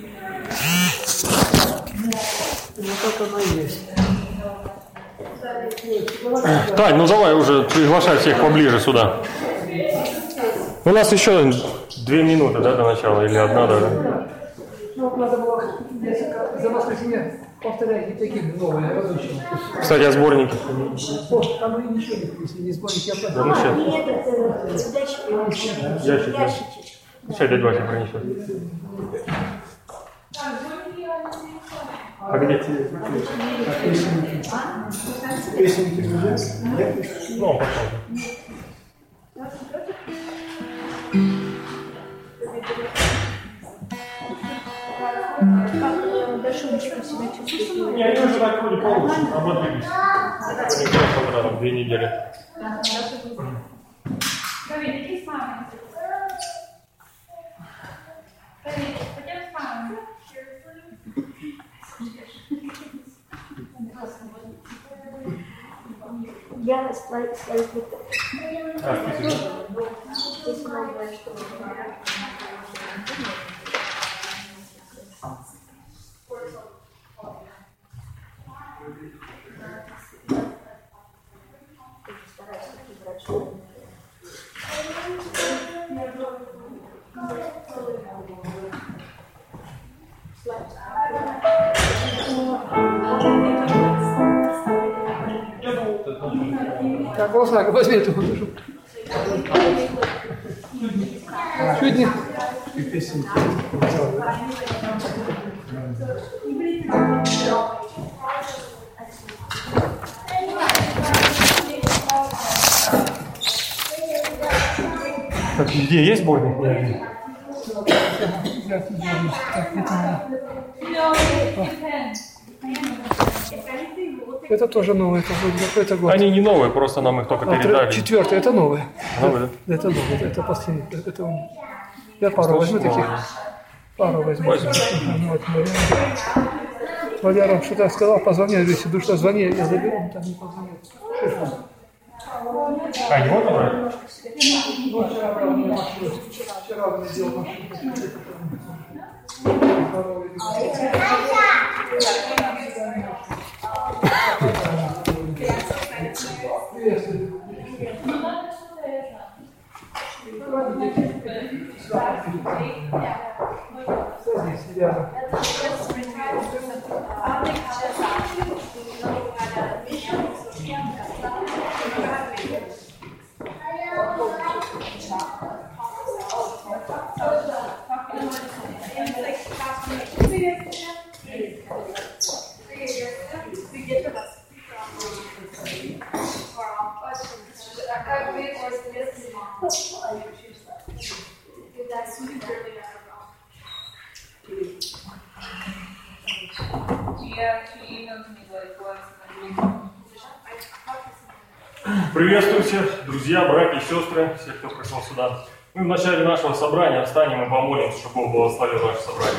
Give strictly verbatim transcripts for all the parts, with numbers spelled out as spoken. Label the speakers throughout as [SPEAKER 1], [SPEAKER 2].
[SPEAKER 1] Вот так оно и есть.
[SPEAKER 2] Тань, ну давай уже приглашай всех поближе сюда. У нас еще две минуты, да, до начала, или одна даже?
[SPEAKER 1] Ну, надо было несколько, за воскресенье повторять такие новые, разучим.
[SPEAKER 2] Кстати, о сборнике.
[SPEAKER 1] Вот, там и ничего не принесли, не сборник, я
[SPEAKER 2] Да, ну сейчас.
[SPEAKER 3] Ящик.
[SPEAKER 2] Ящик, да. Сейчас дядя Вася принесет. А где тебе?
[SPEAKER 1] Песенники уже?
[SPEAKER 2] Ну, пошел. Не, они уже так вроде получше, ободрились. Они просто рано, две недели.
[SPEAKER 3] Иди с мамой. Пойдем с мамой.
[SPEAKER 4] Я свою плиту.
[SPEAKER 2] А, список.
[SPEAKER 4] Здесь новое, что
[SPEAKER 1] Так, Волосак, возьми эту душу. Чуть не...
[SPEAKER 2] Так, где есть сборник?
[SPEAKER 1] Это тоже новое, это какой-то год.
[SPEAKER 2] Они не новые, просто нам их только
[SPEAKER 1] А,
[SPEAKER 2] передали.
[SPEAKER 1] четвертый, это новое.
[SPEAKER 2] Новые, да?
[SPEAKER 1] Это новое, это последний. Это он. Я пару возьму таких. Пару возьму.
[SPEAKER 2] Возьму.
[SPEAKER 1] Вот, Валера что-то сказал, позвони, если душа звони, я заберу, он там не позвонит.
[SPEAKER 2] А, не можно брать?
[SPEAKER 1] Вчера он сделал машину.
[SPEAKER 2] Приветствую всех, друзья, братья и сестры, всех, кто пришел сюда. Мы в начале нашего собрания встанем и помолимся, чтобы Бог благословил наше собрание.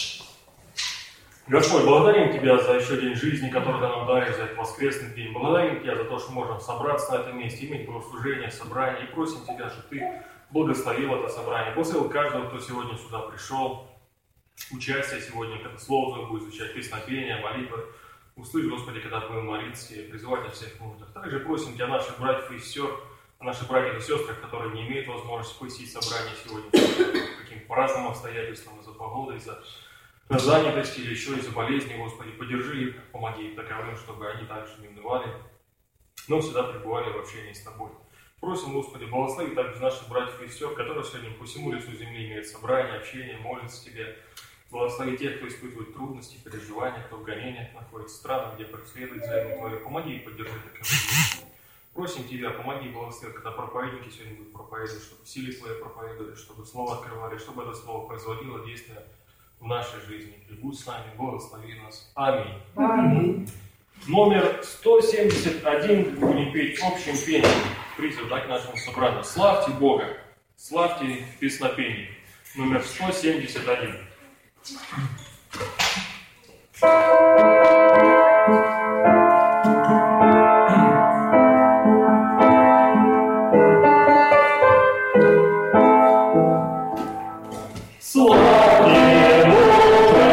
[SPEAKER 2] Господь, благодарим Тебя за еще день жизни, который Ты нам даришь, за этот воскресный день. Благодарим Тебя за то, что можем собраться на этом месте, иметь богослужение, собрание. И просим Тебя, чтобы Ты благословил это собрание. Благословил каждого, кто сегодня сюда пришел. Участие сегодня, когда слово Твое будет звучать, песнопение, молитва. Услышь, Господи, когда будем молиться и призывать о всех нуждах. Также просим Тебя, наших братьев и сестер, наших братьев и сестр, которые не имеют возможности посетить собрание сегодня по каким-то по разным обстоятельствам, из-за погоды, из-за занятости или еще из-за болезни, Господи, поддержи их, помоги им таковым, чтобы они также не унывали, но всегда пребывали в общении с Тобой. Просим, Господи, благослови также наших братьев и сестер, которые сегодня по всему лицу земли имеют собрание, общение, молятся Тебе. Благослови тех, кто испытывает трудности, переживания, кто в гонениях находится в странах, где преследует за имя Твое. Помоги и поддержи таковым. Просим Тебя, помоги и благослови, когда проповедники сегодня будут проповедовать, чтобы в силе Своей проповедовали, чтобы Слово открывали, чтобы это Слово производило действие в нашей жизни. И будь с нами, благослови нас. Аминь.
[SPEAKER 1] Аминь.
[SPEAKER 2] Номер сто семьдесят один будем петь общим пением. Призыв к нашему собранию. Славьте Бога, славьте в песнопении. Номер сто семьдесят один. Славьте Бога!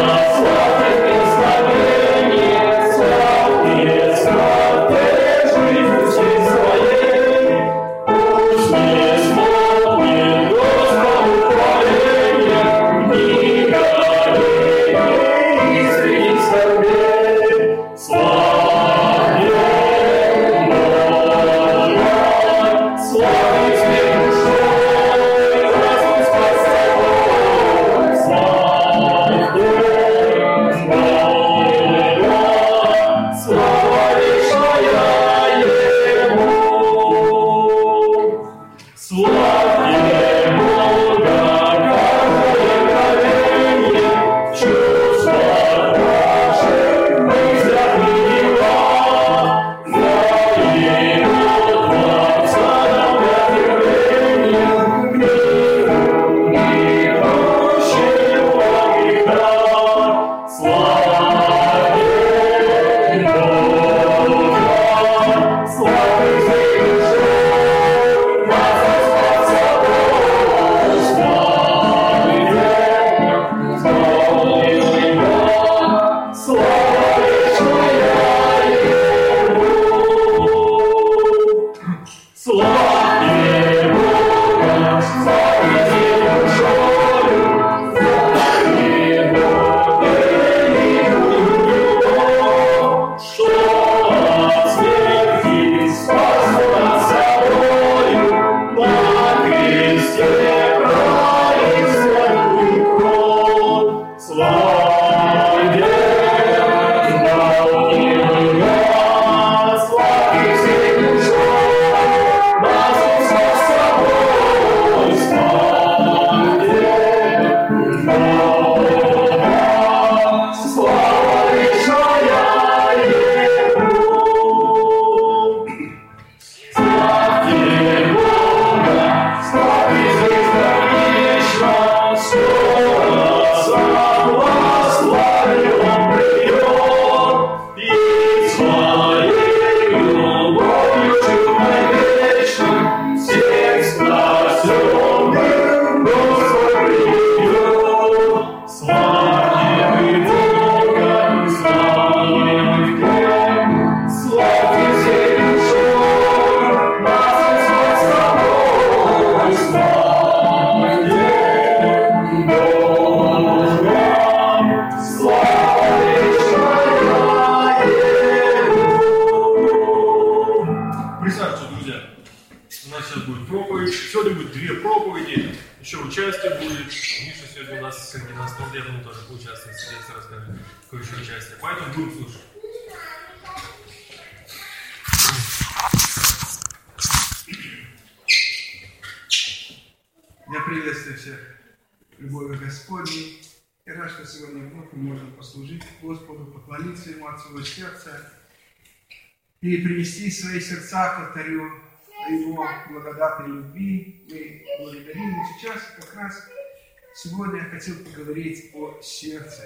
[SPEAKER 5] Я приветствую всех любовью Господней. И рад, что сегодня вновь мы можем послужить Господу, поклониться Ему от своего сердца и принести свои сердца к алтарю Его благодатной любви. Мы благодарим. И сейчас как раз сегодня я хотел поговорить о сердце.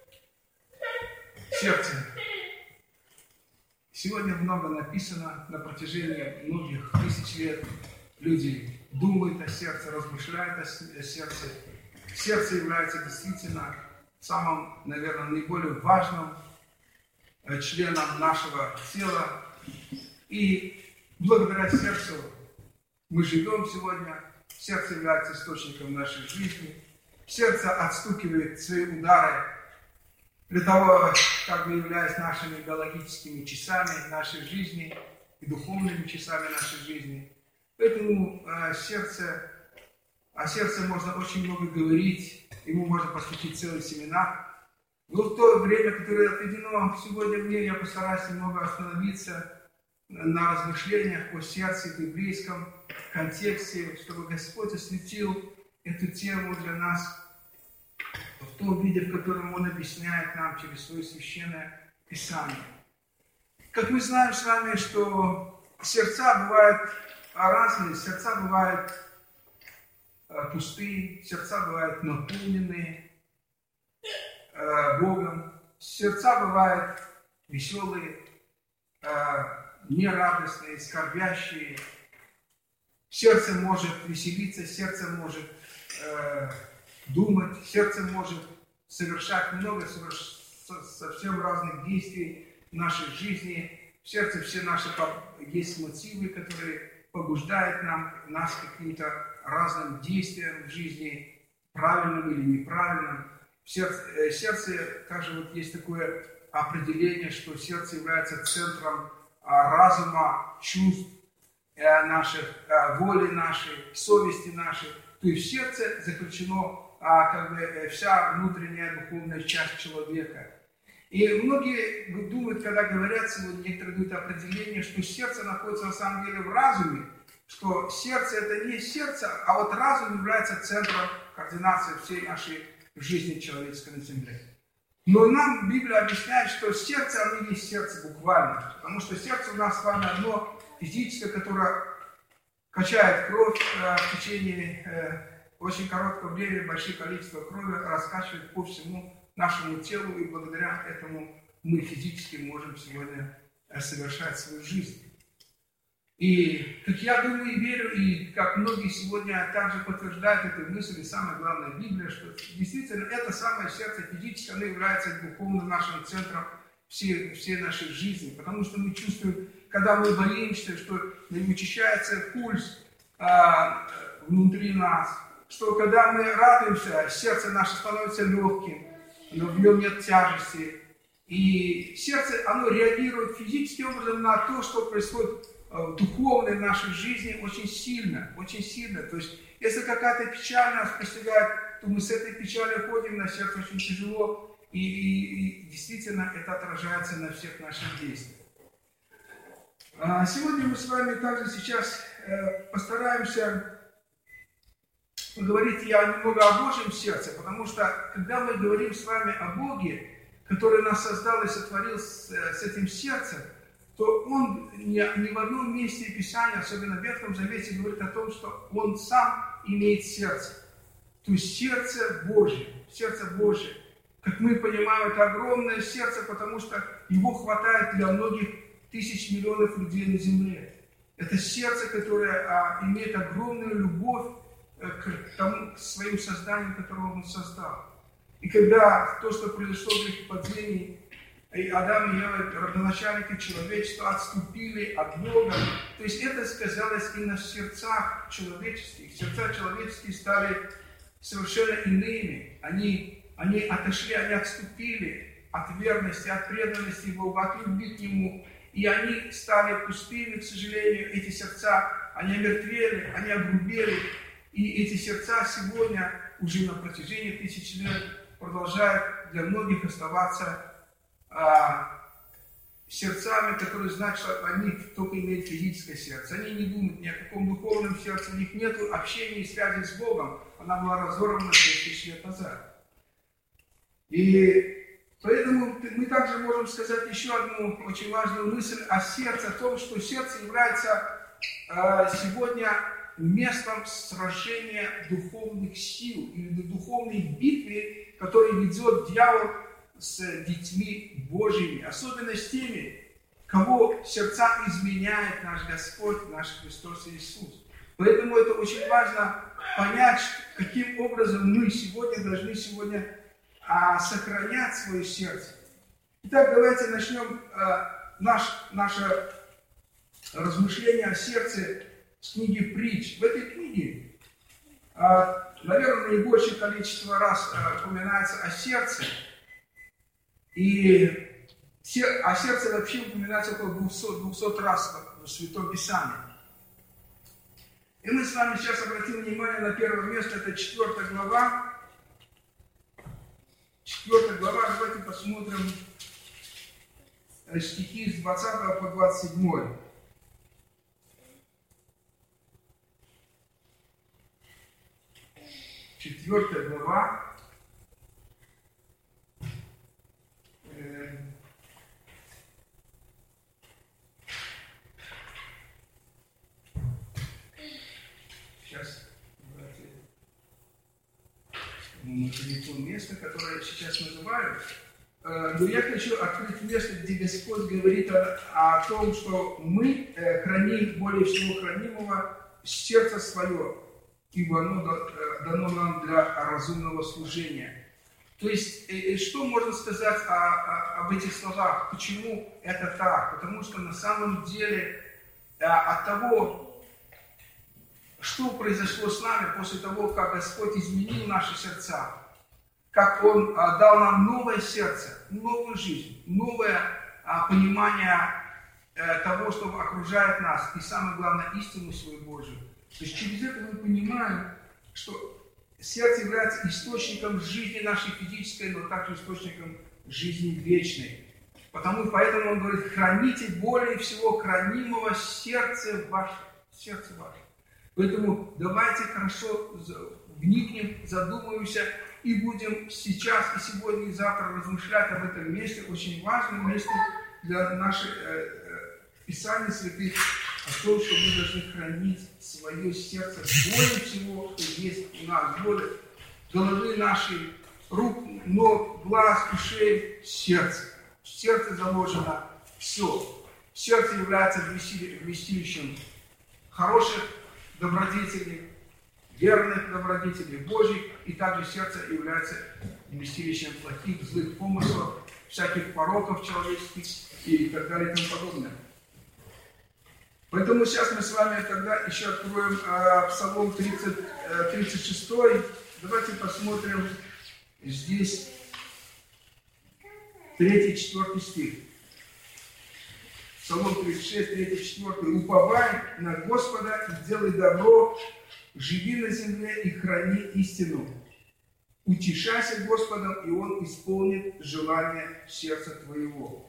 [SPEAKER 5] Сердце. Сегодня много написано на протяжении многих тысяч лет. Люди думают о сердце, размышляют о сердце. Сердце является действительно самым, наверное, наиболее важным членом нашего тела. И благодаря сердцу мы живем сегодня. Сердце является источником нашей жизни. Сердце отстукивает свои удары для того, как бы являясь нашими биологическими часами нашей жизни и духовными часами нашей жизни. Поэтому э, сердце, о сердце можно очень много говорить, ему можно посвятить целый семинар. Но в то время, которое отведено сегодня мне, я постараюсь немного остановиться на размышлениях о сердце в библейском контексте, чтобы Господь осветил эту тему для нас в том виде, в котором Он объясняет нам через свое священное Писание. Как мы знаем с вами, что сердца бывают разные, сердца бывают э, пустые, сердца бывают наполненные э, Богом, сердца бывают веселые, э, нерадостные, скорбящие. Сердце может веселиться, сердце может э, думать, сердце может совершать много соверш... совсем разных действий в нашей жизни. В сердце все наши есть мотивы, которые побуждает нам, нас к каким-то разным действиям в жизни, правильным или неправильным. В сердце, э, сердце также вот есть такое определение, что сердце является центром э, разума, чувств э, наших, э, воли нашей, совести нашей. То есть в сердце заключено э, как бы вся внутренняя духовная часть человека. И многие думают, когда говорят сегодня, некоторые дают определение, что сердце находится на самом деле в разуме, что сердце это не сердце, а вот разум является центром координации всей нашей жизни человеческой на земле. Но нам Библия объясняет, что сердце, оно есть сердце буквально, потому что сердце у нас с вами одно физическое, которое качает кровь э, в течение э, очень короткого времени, большое количество крови раскачивает по всему нашему телу, и благодаря этому мы физически можем сегодня совершать свою жизнь. И, как я думаю и верю, и как многие сегодня также подтверждают эту мысль, и самое главное, Библия, что действительно это самое сердце физическое, оно является духовным нашим центром всей, всей нашей жизни, потому что мы чувствуем, когда мы боимся, что учащается пульс а, внутри нас, что когда мы радуемся, сердце наше становится легким, но в нем нет тяжести. И сердце, оно реагирует физическим образом на то, что происходит в духовной нашей жизни очень сильно, очень сильно. То есть, если какая-то печаль нас постигает, то мы с этой печалью ходим, на сердце очень тяжело, и, и, и действительно это отражается на всех наших действиях. А сегодня мы с вами также сейчас э, постараемся поговорить я немного о Божьем сердце, потому что, когда мы говорим с вами о Боге, который нас создал и сотворил с, с этим сердцем, то Он ни, ни в одном месте Писания, особенно в Ветхом Завете, говорит о том, что Он сам имеет сердце. То есть сердце Божье. сердце Божие. Как мы понимаем, это огромное сердце, потому что его хватает для многих тысяч миллионов людей на земле. Это сердце, которое а, имеет огромную любовь а, к тому, к своим созданиям, которого он создал. И когда то, что произошло в грехопадении, и Адам и Ева, родоначальники человечества, отступили от Бога, то есть это сказалось и на сердцах человеческих. Сердца человеческие стали совершенно иными. Они, они отошли, они отступили от верности, от преданности Богу, от любви к Нему. И они стали пустыми, к сожалению, эти сердца, они омертвели, они огрубели. И эти сердца сегодня, уже на протяжении тысяч лет, продолжают для многих оставаться а, сердцами, которые знают, что они только имеют физическое сердце. Они не думают ни о каком духовном сердце, у них нет общения и связи с Богом. Она была разорвана шесть тысяч лет назад. И поэтому мы также можем сказать еще одну очень важную мысль о сердце, о том, что сердце является а, сегодня местом сражения духовных сил или духовной битвы, которую ведет дьявол с детьми Божьими, особенно с теми, кого сердца изменяет наш Господь, наш Христос Иисус. Поэтому это очень важно понять, каким образом мы сегодня должны сегодня а, сохранять свое сердце. Итак, давайте начнем а, наш, наше размышление о сердце с книги «Притч». В этой книге, а, наверное, наибольшее количество раз а, упоминается о сердце. И о сердце вообще упоминается около двухсот раз в Святом Писании. И мы с вами сейчас обратим внимание на первое место, это четвёртая глава. Четвёртая глава, давайте посмотрим стихи с двадцатого по двадцать седьмой. Четвёртая глава. Сейчас нашли то место, которое я сейчас называю. Но я хочу открыть место, где Господь говорит о, о том, что мы храним более всего хранимого сердце свое, ибо оно дано нам для разумного служения. То есть, что можно сказать о, о, об этих словах? Почему это так? Потому что на самом деле от того, что произошло с нами после того, как Господь изменил наши сердца, как Он дал нам новое сердце, новую жизнь, новое понимание того, что окружает нас, и самое главное, истину свою Божию. То есть через это мы понимаем, что сердце является источником жизни нашей физической, но также источником жизни вечной. Потому, поэтому он говорит, храните более всего хранимого сердце ваше. Сердце ваше. Поэтому давайте хорошо вникнем, задумаемся и будем сейчас и сегодня и завтра размышлять об этом месте, очень важном месте для наших э, э, Писаний святых, о том, что мы должны хранить свое сердце более всего, что есть у нас, более головы нашей, рук, ног, глаз, ушей, сердце. В сердце заложено все. Сердце является вместилищем хороших добродетелей, верных добродетелей Божьих, и также сердце является вместилищем плохих, злых помыслов, всяких пороков человеческих и так далее и тому подобное. Поэтому сейчас мы с вами тогда еще откроем э, Псалом тридцать, э, тридцать шесть. Давайте посмотрим здесь третий-четвёртый стих. Псалом тридцать шесть, третий-четвёртый. «Уповай на Господа и делай добро, живи на земле и храни истину. Утешайся Господом, и Он исполнит желание сердца твоего».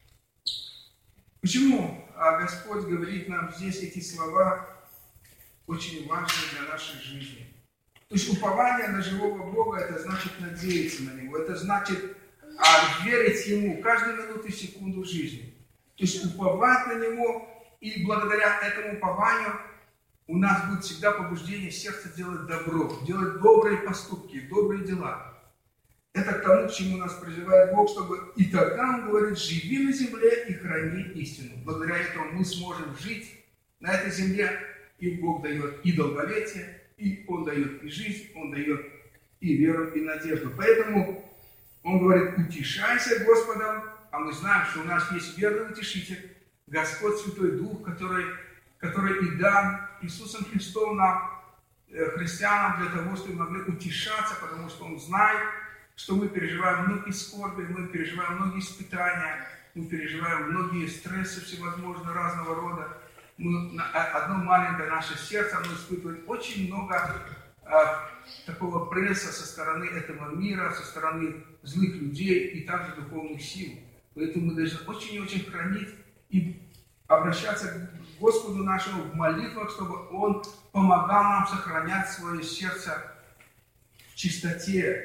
[SPEAKER 5] Почему Господь говорит нам здесь эти слова, очень важные для нашей жизни? То есть упование на живого Бога, это значит надеяться на Него, это значит а, верить Ему каждую минуту и секунду жизни. То есть уповать на Него, и благодаря этому упованию у нас будет всегда побуждение сердца делать добро, делать добрые поступки, добрые дела. Это к тому, к чему нас призывает Бог, чтобы и тогда Он говорит, живи на земле и храни истину. Благодаря этому мы сможем жить на этой земле, и Бог дает и долголетие, и Он дает и жизнь, Он дает и веру, и надежду. Поэтому Он говорит, утешайся Господом, а мы знаем, что у нас есть верный утешитель, Господь Святой Дух, который, который и дан Иисусом Христом нам, христианам, для того, чтобы мы могли утешаться, потому что Он знает, что мы переживаем многие скорби, мы переживаем многие испытания, мы переживаем многие стрессы всевозможного разного рода. Мы, одно маленькое наше сердце, оно испытывает очень много а, такого пресса со стороны этого мира, со стороны злых людей и также духовных сил. Поэтому мы должны очень-очень хранить и обращаться к Господу нашему в молитвах, чтобы Он помогал нам сохранять свое сердце в чистоте.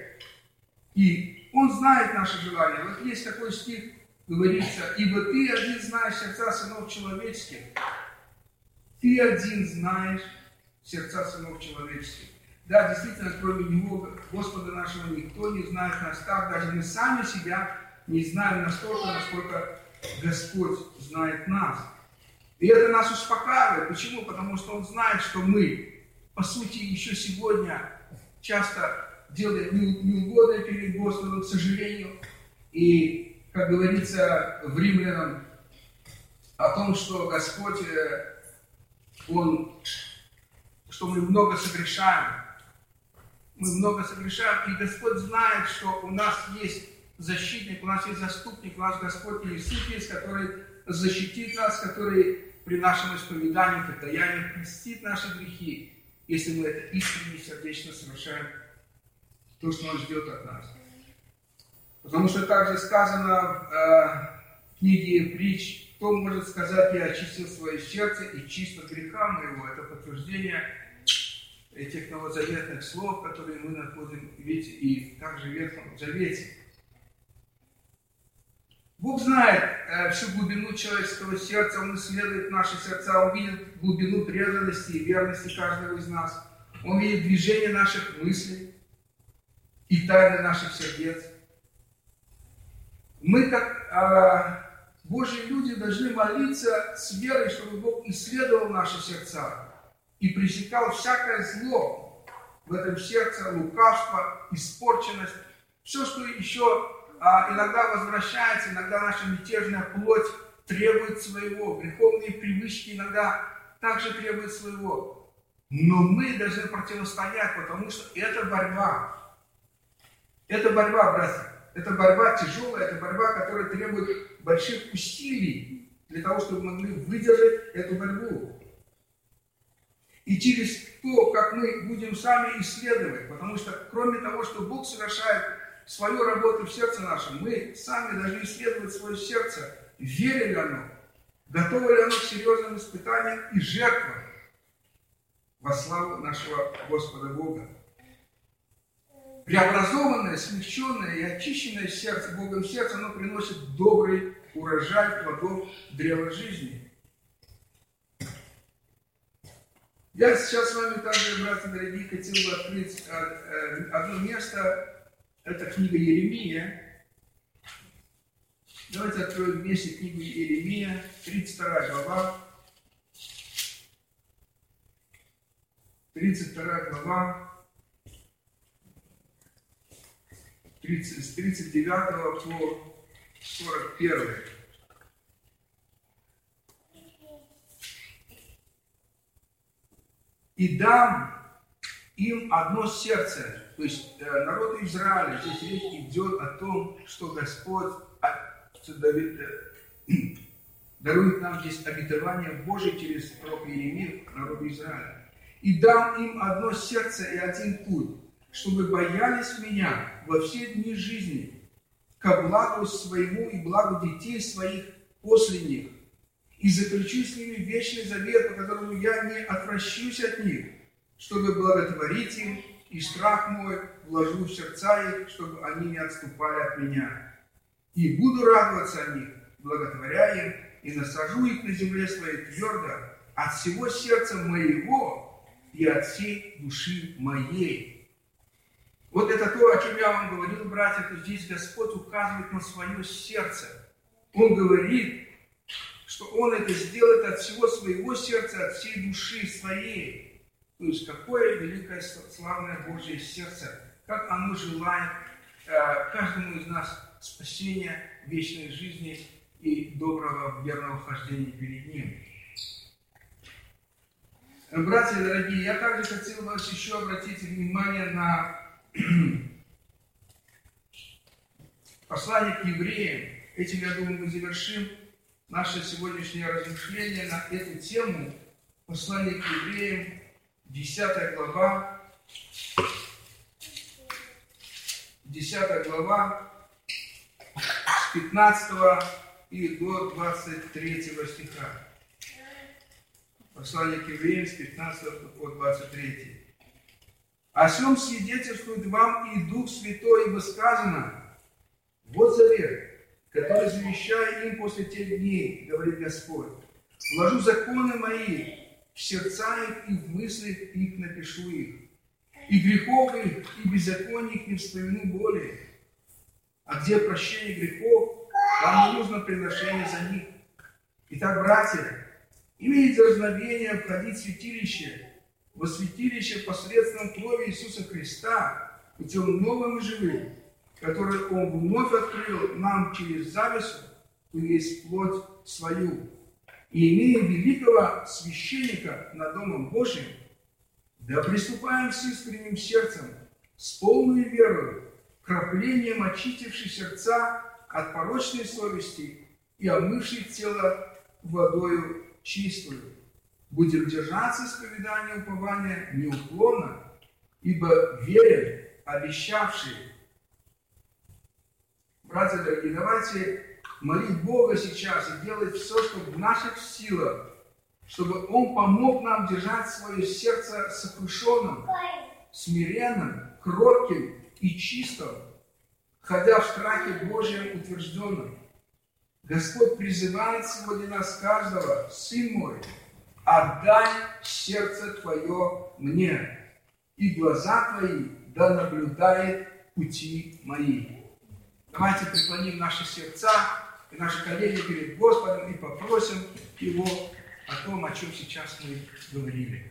[SPEAKER 5] И Он знает наши желания. Вот есть такой стих, говорится, «Ибо Ты один знаешь сердца сынов человеческих». Ты один знаешь сердца сынов человеческих. Да, действительно, кроме Него, Господа нашего, никто не знает нас так. Даже мы сами себя не знаем настолько, насколько Господь знает нас. И это нас успокаивает. Почему? Потому что Он знает, что мы, по сути, еще сегодня часто делаем неугодное перед Господом, к сожалению. И, как говорится в Римлянам, о том, что Господь, Он, что мы много согрешаем. Мы много согрешаем, и Господь знает, что у нас есть защитник, у нас есть заступник, у нас Господь Иисус есть, который защитит нас, который при нашем исповедании, покаянии простит наши грехи, если мы это искренне, сердечно совершаем то, что Он ждет от нас. Потому что также сказано в э, книге притч, кто может сказать, я очистил свое сердце и чисто от греха моего. Это подтверждение этих новозаветных слов, которые мы находим ведь и также в Ветхом Завете. Бог знает э, всю глубину человеческого сердца, Он исследует наши сердца, Он видит глубину преданности и верности каждого из нас. Он видит движение наших мыслей и тайны наших сердец. Мы, как э, Божьи люди, должны молиться с верой, чтобы Бог исследовал наши сердца и пресекал всякое зло в этом сердце, лукавство, испорченность, все, что еще а, иногда возвращается, иногда наша мятежная плоть требует своего, греховные привычки иногда также требуют своего. Но мы должны противостоять, потому что это борьба. Это борьба, братья. Это борьба тяжелая, это борьба, которая требует больших усилий для того, чтобы мы могли выдержать эту борьбу. И через то, как мы будем сами исследовать, потому что кроме того, что Бог совершает свою работу в сердце нашем, мы сами должны исследовать свое сердце, верит ли оно, готово ли оно к серьезным испытаниям и жертвам во славу нашего Господа Бога. Преобразованное, смягченное и очищенное сердце Богом сердце, оно приносит добрый урожай плодов древа жизни. Я сейчас с вами также, братья дорогие, хотел бы открыть одно место. Это книга Иеремия. Давайте откроем вместе книгу Иеремия, тридцать вторая глава. тридцать вторая глава. тридцать, с тридцать девятого по сорок первый. «И дам им одно сердце». То есть народу Израиля, здесь речь идет о том, что Господь дарует нам здесь обетование Божие через пророка Иеремию народу Израиля. «И дам им одно сердце и один путь, чтобы боялись меня во все дни жизни, ко благу своему и благу детей своих после них. И заключу с ними вечный завет, по которому я не отвращусь от них, чтобы благотворить им, и страх мой вложу в сердца их, чтобы они не отступали от меня. И буду радоваться о них, благотворя им, и насажу их на земле своей твердо от всего сердца моего и от всей души моей». Вот это то, о чем я вам говорил, братья, то здесь Господь указывает на свое сердце. Он говорит, что Он это сделает от всего своего сердца, от всей души своей. То есть, какое великое, славное Божье сердце, как оно желает э, каждому из нас спасения, вечной жизни и доброго, верного хождения перед Ним. Братья дорогие, я также хотел вас еще обратить внимание на послание к евреям. Этим, я думаю, мы завершим наше сегодняшнее размышление на эту тему. Послание к евреям, десятая глава, десятая глава, с пятнадцатого и до двадцать третьего стиха. Послание к евреям с пятнадцатого по двадцать третий. «О сем свидетельствует вам и Дух Святой, ибо сказано: вот завет, который завещаю им после тех дней, говорит Господь. Вложу законы мои в сердца их, и в мысли их напишу их. И грехов их, и беззаконий их не вспомину более. А где прощение грехов, там не нужно приношение за них. Итак, братья, имеет дерзновение входить в святилище, во святилище посредством крови Иисуса Христа, путем новым и живым, который Он вновь открыл нам через завесу, то есть плоть свою. И имея великого священника над Домом Божьим, да приступаем с искренним сердцем, с полной верой, краплением очистившей сердца от порочной совести и омывшей тело водою чистую. Будем держаться исповедания упования неуклонно, ибо верен обещавший. Братья дорогие, давайте молить Бога сейчас и делать все, что в наших силах, чтобы Он помог нам держать свое сердце сокрушенным, смиренным, кротким и чистым, ходя в страхе Божьем утвержденном. Господь призывает сегодня нас каждого: Сын мой, отдай сердце твое мне, и глаза твои да наблюдает пути мои. Давайте преклоним наши сердца и наши колени перед Господом и попросим Его о том, о чем сейчас мы говорили.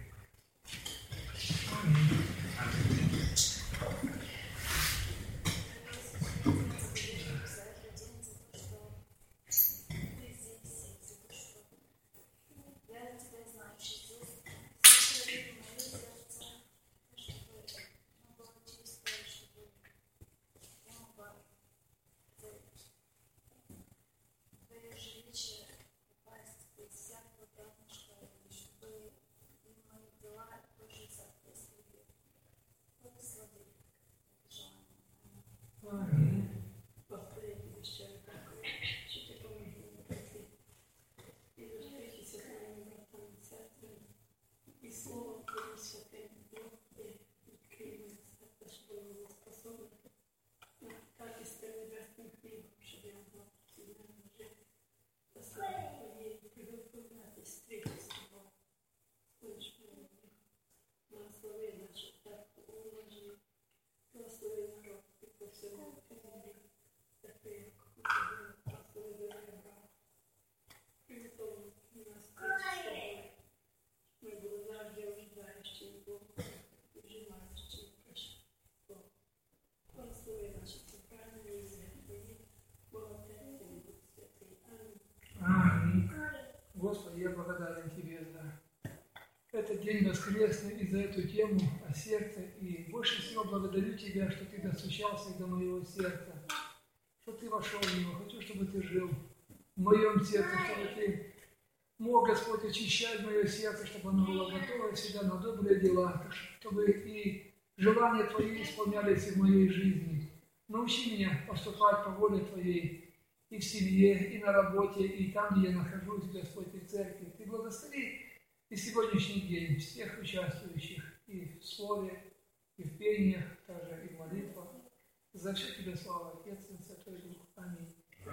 [SPEAKER 5] Господи, я благодарен Тебе за этот день воскресный и за эту тему о сердце. И больше всего благодарю Тебя, что Ты достучался до моего сердца, что Ты вошел в него. Хочу, чтобы Ты жил в моем сердце, чтобы Ты мог, Господь, очищать мое сердце, чтобы оно было готово всегда на добрые дела, чтобы и желания Твои исполнялись и в моей жизни. Научи меня поступать по воле Твоей и в семье, и на работе, и там, где я нахожусь, Господь, и в церкви. Ты благослови и сегодняшний день всех участвующих и в слове, и в пениях, также и в молитвах. За все Тебе слава, Отец, и Святой Дух. Аминь.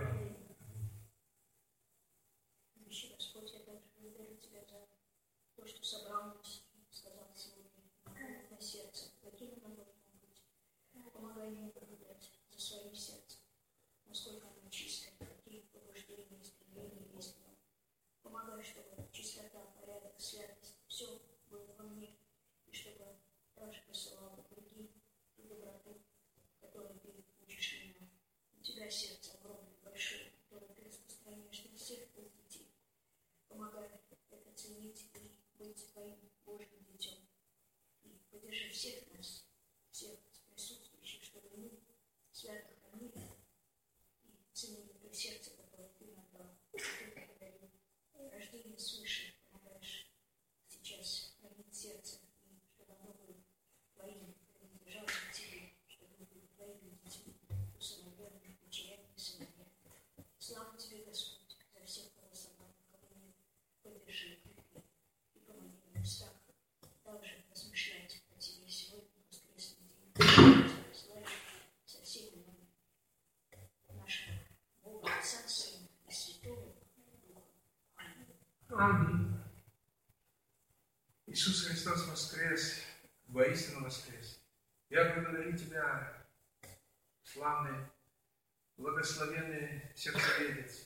[SPEAKER 4] Еще, Господь, я также благодарю Тебя за то, что собрал нас, сказал сегодня на сердце, каким оно должно быть. сердце огромное, большое, которое ты распространяешь на всех твоих детей. Помогай это ценить и быть твоим Божьим детем. И поддержи всех нас, всех присутствующих, чтобы мы свято хранили и ценили то сердце, которое ты нам дал, ты нам подарил. Рождение свыше помогаешь сейчас хранить сердце, и чтобы оно было твоим, принадлежало тебе, чтобы мы были твоими детьми, усыновленными, дочерями и сыновьями. Слава тебе, Господь, за всех, кого собрал, кого нет, поддержи их и помоги нам так также размышлять о тебе сегодня, в воскресный день, со всеми нами, нашего Бога, Отца, Сына и Святого Духа. Аминь.
[SPEAKER 5] Аминь. Иисус Христос воскрес, воистину воскрес. Я благодарю Тебя, славный, благословенный сердцеведец,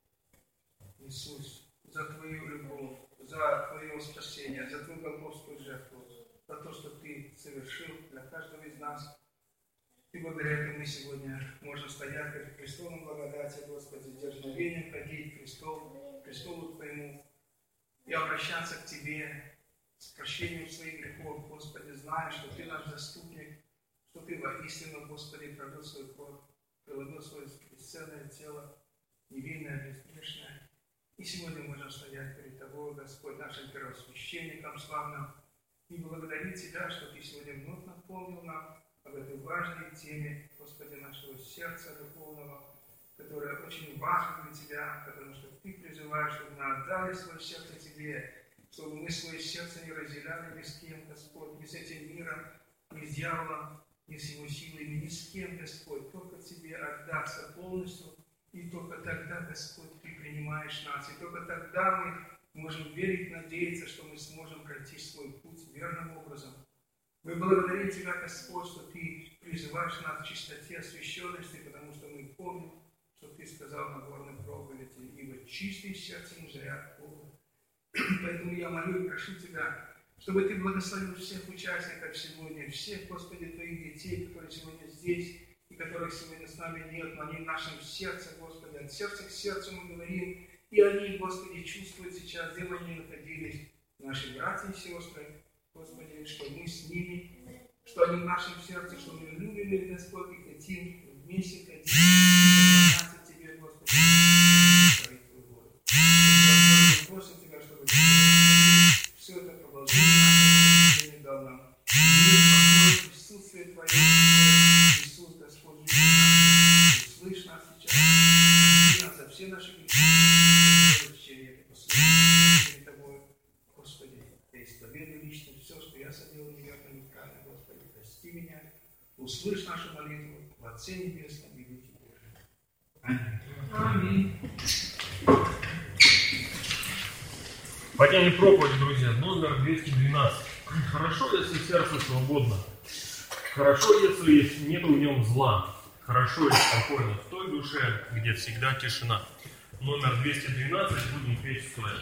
[SPEAKER 5] Иисус, за Твою любовь, за Твое спасение, за Твою голгофскую жертву, за то, что Ты совершил для каждого из нас. И благодаря этому мы сегодня можем стоять перед престолом благодати, Господи, дерзновением ходить к престолу, к престолу Твоему и обращаться к Тебе с прощением своих грехов, Господи, зная, что Ты наш заступник, что Ты воистину, Господи, пролил свою кровь, приложил свое бесценное тело, невинное, безгрешное. И сегодня мы можем стоять перед Тобой, Господь, нашим первосвященником славным, и благодарить Тебя, что Ты сегодня вновь напомнил нам об этой важной теме, Господи, нашего сердца духовного, которая очень важна для Тебя, потому что Ты призываешь, чтобы мы отдали свое сердце Тебе, чтобы мы свое сердце не разделяли ни с кем, Господь, ни с этим миром, ни с дьяволом, ни с его силами, ни с кем, Господь, только Тебе отдаться полностью, и только тогда, Господь, Ты принимаешь нас, и только тогда мы можем верить, надеяться, что мы сможем пройти свой путь верным образом. Мы благодарим Тебя, Господь, что Ты призываешь нас к чистоте, освященности, потому что мы помним, что Ты сказал на горной проповеди, ибо чистые сердцем узрят Бога. Поэтому я молю и прошу Тебя, чтобы Ты благословил всех участников сегодня, всех, Господи, Твоих детей, которые сегодня здесь, и которых сегодня с нами нет, но они в нашем сердце, Господи, от сердца к сердцу мы говорим, и они, Господи, чувствуют сейчас, где бы они находились, наши братья и сестры, Господи, что мы с ними, что они в нашем сердце, что мы любим их, Господь, и хотим вместе ходить и поклоняться Тебе, Господи, и творить Твою волю. Господи, просим Тебя, чтобы Ты все это продолжение нашего служения дал нам. Мир, покой, присутствие Твое, Иисус, Господь, жизнь наша, услышь нас сейчас, прости нас за все наши грехи, и последние перед Тобой, Господи, Я исповедую лично все, что я соделал неверно, неправильно, Господи, прости меня, услышь нашу молитву в Отце Небесном и Духе Божьем. Аминь.
[SPEAKER 2] Поднятие проповеди, друзья, номер двести двенадцать. Хорошо, если сердце свободно. Хорошо, если нет в нем зла. Хорошо и спокойно в той душе, где всегда тишина. Номер двести двенадцать, будем петь стоя.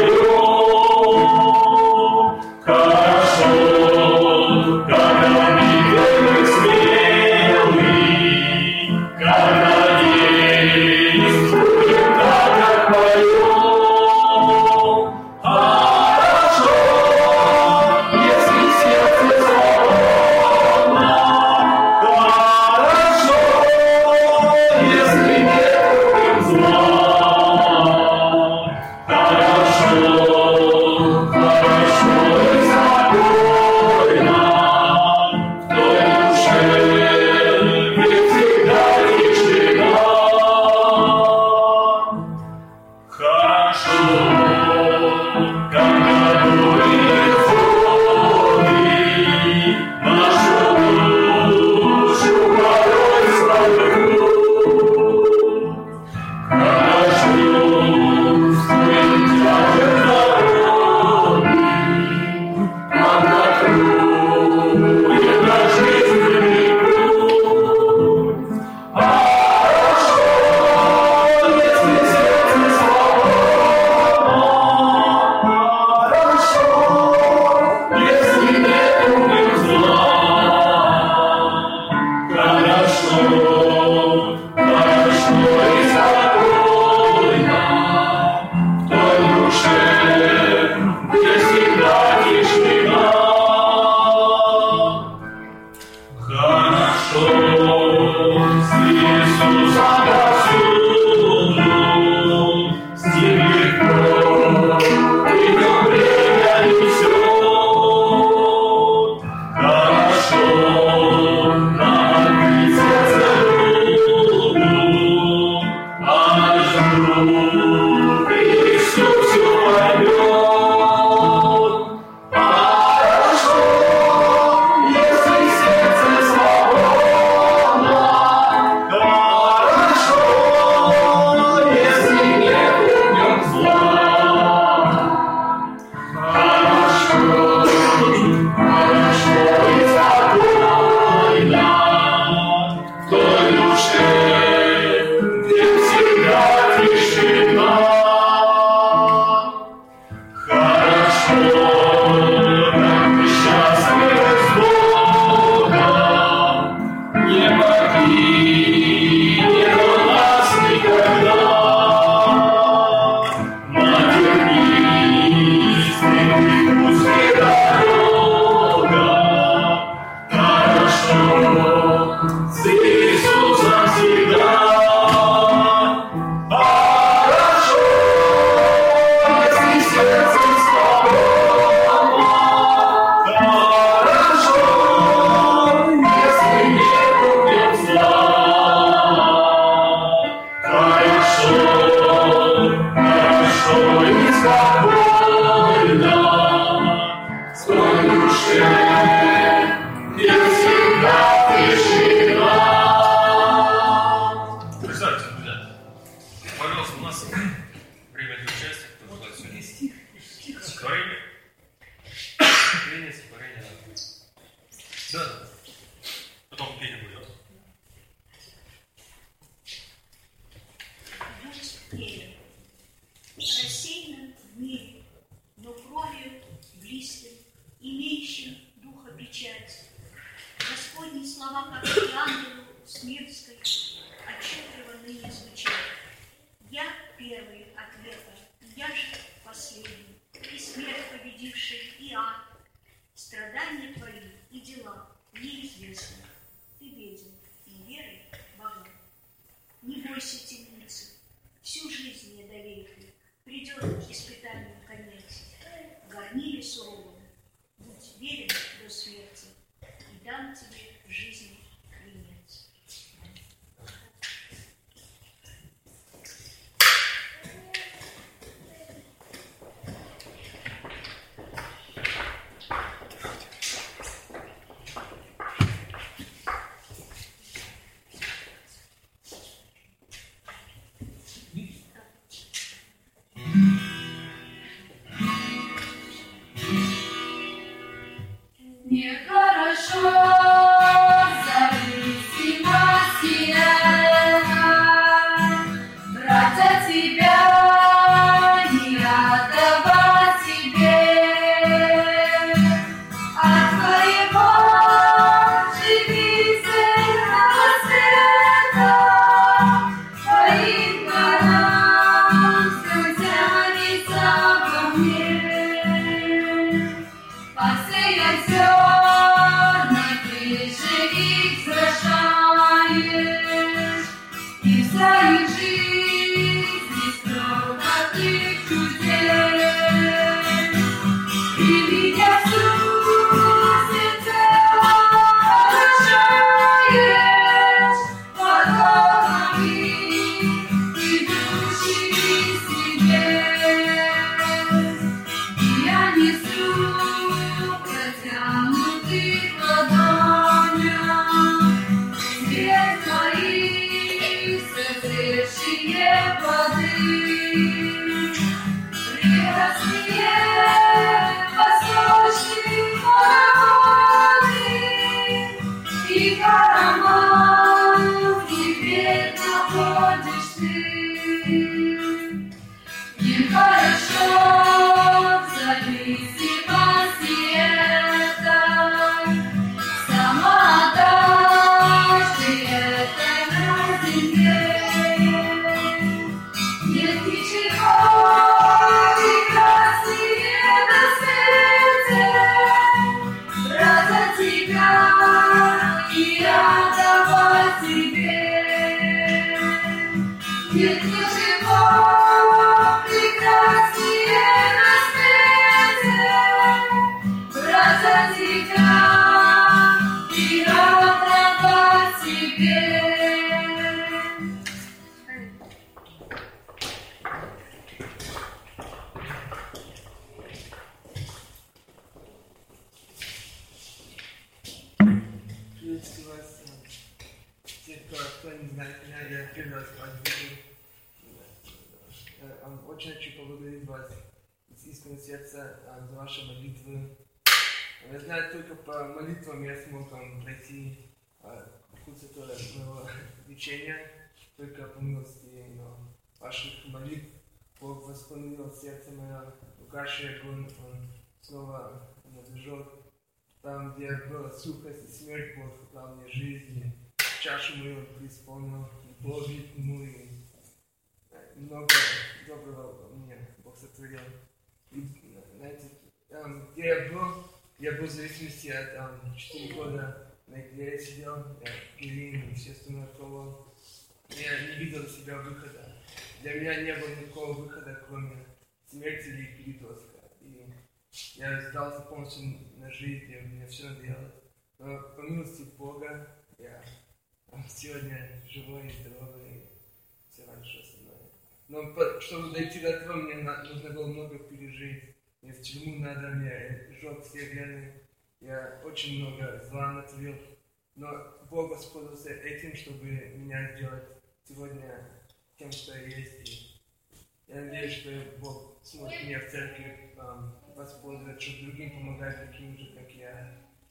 [SPEAKER 6] Хорошо, когда
[SPEAKER 2] Потом Петя будет.
[SPEAKER 4] Будь верен, рассеянным в мире, но кровью близким, имеющим духа печать. Господни слова, как и ангелу смирской, отчетливо ныне звучат. Я первый от века, я же последний, и смерть победивший, и ад. Страдания твои и дела неизвестны. Ты беден и верой богат. Не бойся темницы, всю жизнь не доверь, придет испытанию конец. Горнили суровым, будь верен до смерти, и дам тебе жизни венец.
[SPEAKER 3] Нехорошо зависимости брать от тебя, не отдавать тебе от твоего живительного света, твоим горам все тянется ко мне. Посеять зерна, ты же их сражаешь, и в своей жизни столько ты чудес. И видя всю всецело поражаешь потоками идущими с небес. И я несу протянутых ладонях свет твоих созревшие плоды, прекрасные восточные хороводы, их аромат теперь находишь ты. Нехорошо зависимости этой, сама отдашь ты это на земле. Нет ничего прекраснее на свете, брать от тебя и отдавать тебе. Нет ничего прекраснее на свете, брать от тебя и отдавать тебе.
[SPEAKER 5] Приветствую вас, те, кто, кто не знает меня, я первый раз вас вижу. Э, Очень хочу поблагодарить вас из искреннего сердца э, за ваши молитвы. Я знаю, только по молитвам я смог вам пройти э, курс этого моего лечения, только по милости но ваших молитв. Бог восстановил сердце мое, угасший огонь, он снова зажег. Там, где была сухость и смерть, Бог дал мне жизнь, чашу мою преисполнил, любовью к нему, и много доброго мне Бог сотворил. И, знаете, там, где я был, я был в зависимости от там, четыре года на игле сидел, я героин и все остальное пробовал. Я не видел себя выхода. Для меня не было никакого выхода, кроме смерти или передоза. И я сдался полностью на жизнь, и мне все надоело. Но по милости Бога я сегодня живой и здоровый, и все хорошо со мной. Но по, чтобы дойти до этого, мне на, нужно было много пережить. Мне в тюрьму надо, мне сжег все вены. Я очень много зла натворил. Но Бог воспользовался этим, чтобы меня сделать сегодня тем, что я есть. И я надеюсь, что Бог сможет меня в церкви um, воспользоваться, чтобы другим помогать, таким же, как я.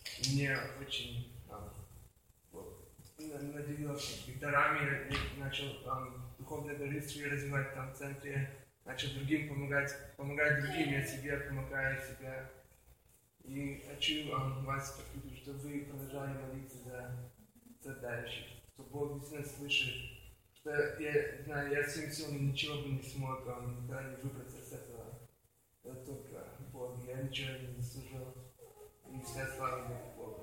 [SPEAKER 5] мне очень а, вот, наделился дарами, я начал а, духовные дары свои развивать там в центре, начал другим помогать, помогать другим, я себе помогаю себе. И хочу а, вас попросить, чтобы вы продолжали молиться за страдающих, что Бог действительно слышит, что я знаю, я своим силам ничего бы не смог, а, никогда не выбраться с этого. Это только Бог, я ничего не заслужил, и вся слава Богу.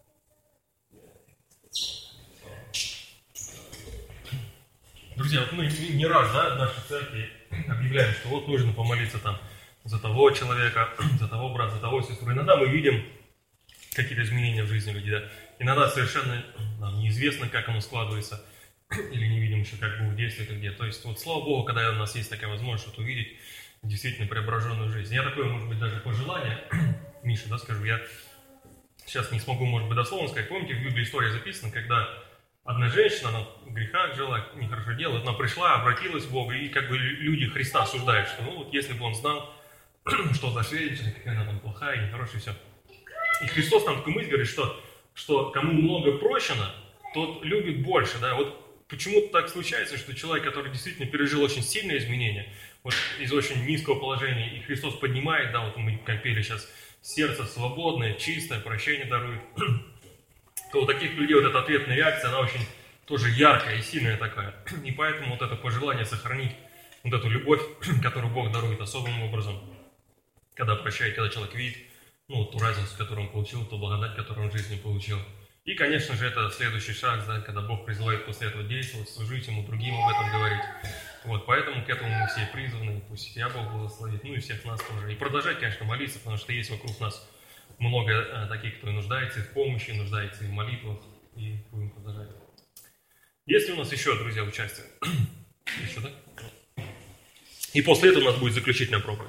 [SPEAKER 2] Друзья, вот мы не раз, да, в нашей церкви объявляем, что вот нужно помолиться там за того человека, за того брата, за того сестру. Иногда мы видим какие-то изменения в жизни людей, да. Иногда совершенно нам неизвестно, как оно складывается, или не видим еще, как Бог действует и где. То есть, вот слава Богу, когда у нас есть такая возможность что-то увидеть, действительно преображенную жизнь. Я такое, может быть, даже пожелание, Миша, да, скажу, я сейчас не смогу, может быть, дословно сказать. Помните, в Библии история записана, когда одна женщина, она в грехах жила, нехорошо делала, она пришла, обратилась к Богу, и как бы люди Христа осуждают, что ну вот если бы он знал, что за женщина, какая она там плохая, нехорошая, все. И Христос там такую мысль говорит, что, что кому много прощено, тот любит больше, да, вот почему-то так случается, что человек, который действительно пережил очень сильные изменения, вот из очень низкого положения, и Христос поднимает, да, вот мы как пели сейчас, сердце свободное, чистое, прощение дарует, то у таких людей вот эта ответная реакция, она очень тоже яркая и сильная такая. И поэтому вот это пожелание сохранить вот эту любовь, которую Бог дарует особым образом, когда прощает, когда человек видит, ну, ту разницу, которую он получил, ту благодать, которую он в жизни получил. И, конечно же, это следующий шаг, да, когда Бог призывает после этого действовать, служить Ему, другим об этом говорить. Вот, поэтому к этому мы все призваны, пусть себя Бог благословит, ну и всех нас тоже. И продолжать, конечно, молиться, потому что есть вокруг нас много а, таких, кто и нуждается в помощи, нуждается и в молитвах, и будем продолжать. Есть ли у нас еще, друзья, участие? Еще, да? И после этого у нас будет заключительная проповедь.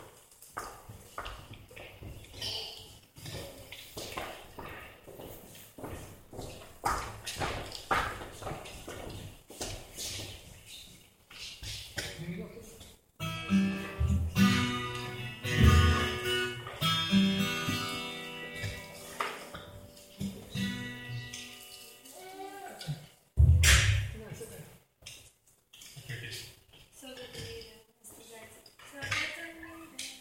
[SPEAKER 3] So that the, uh,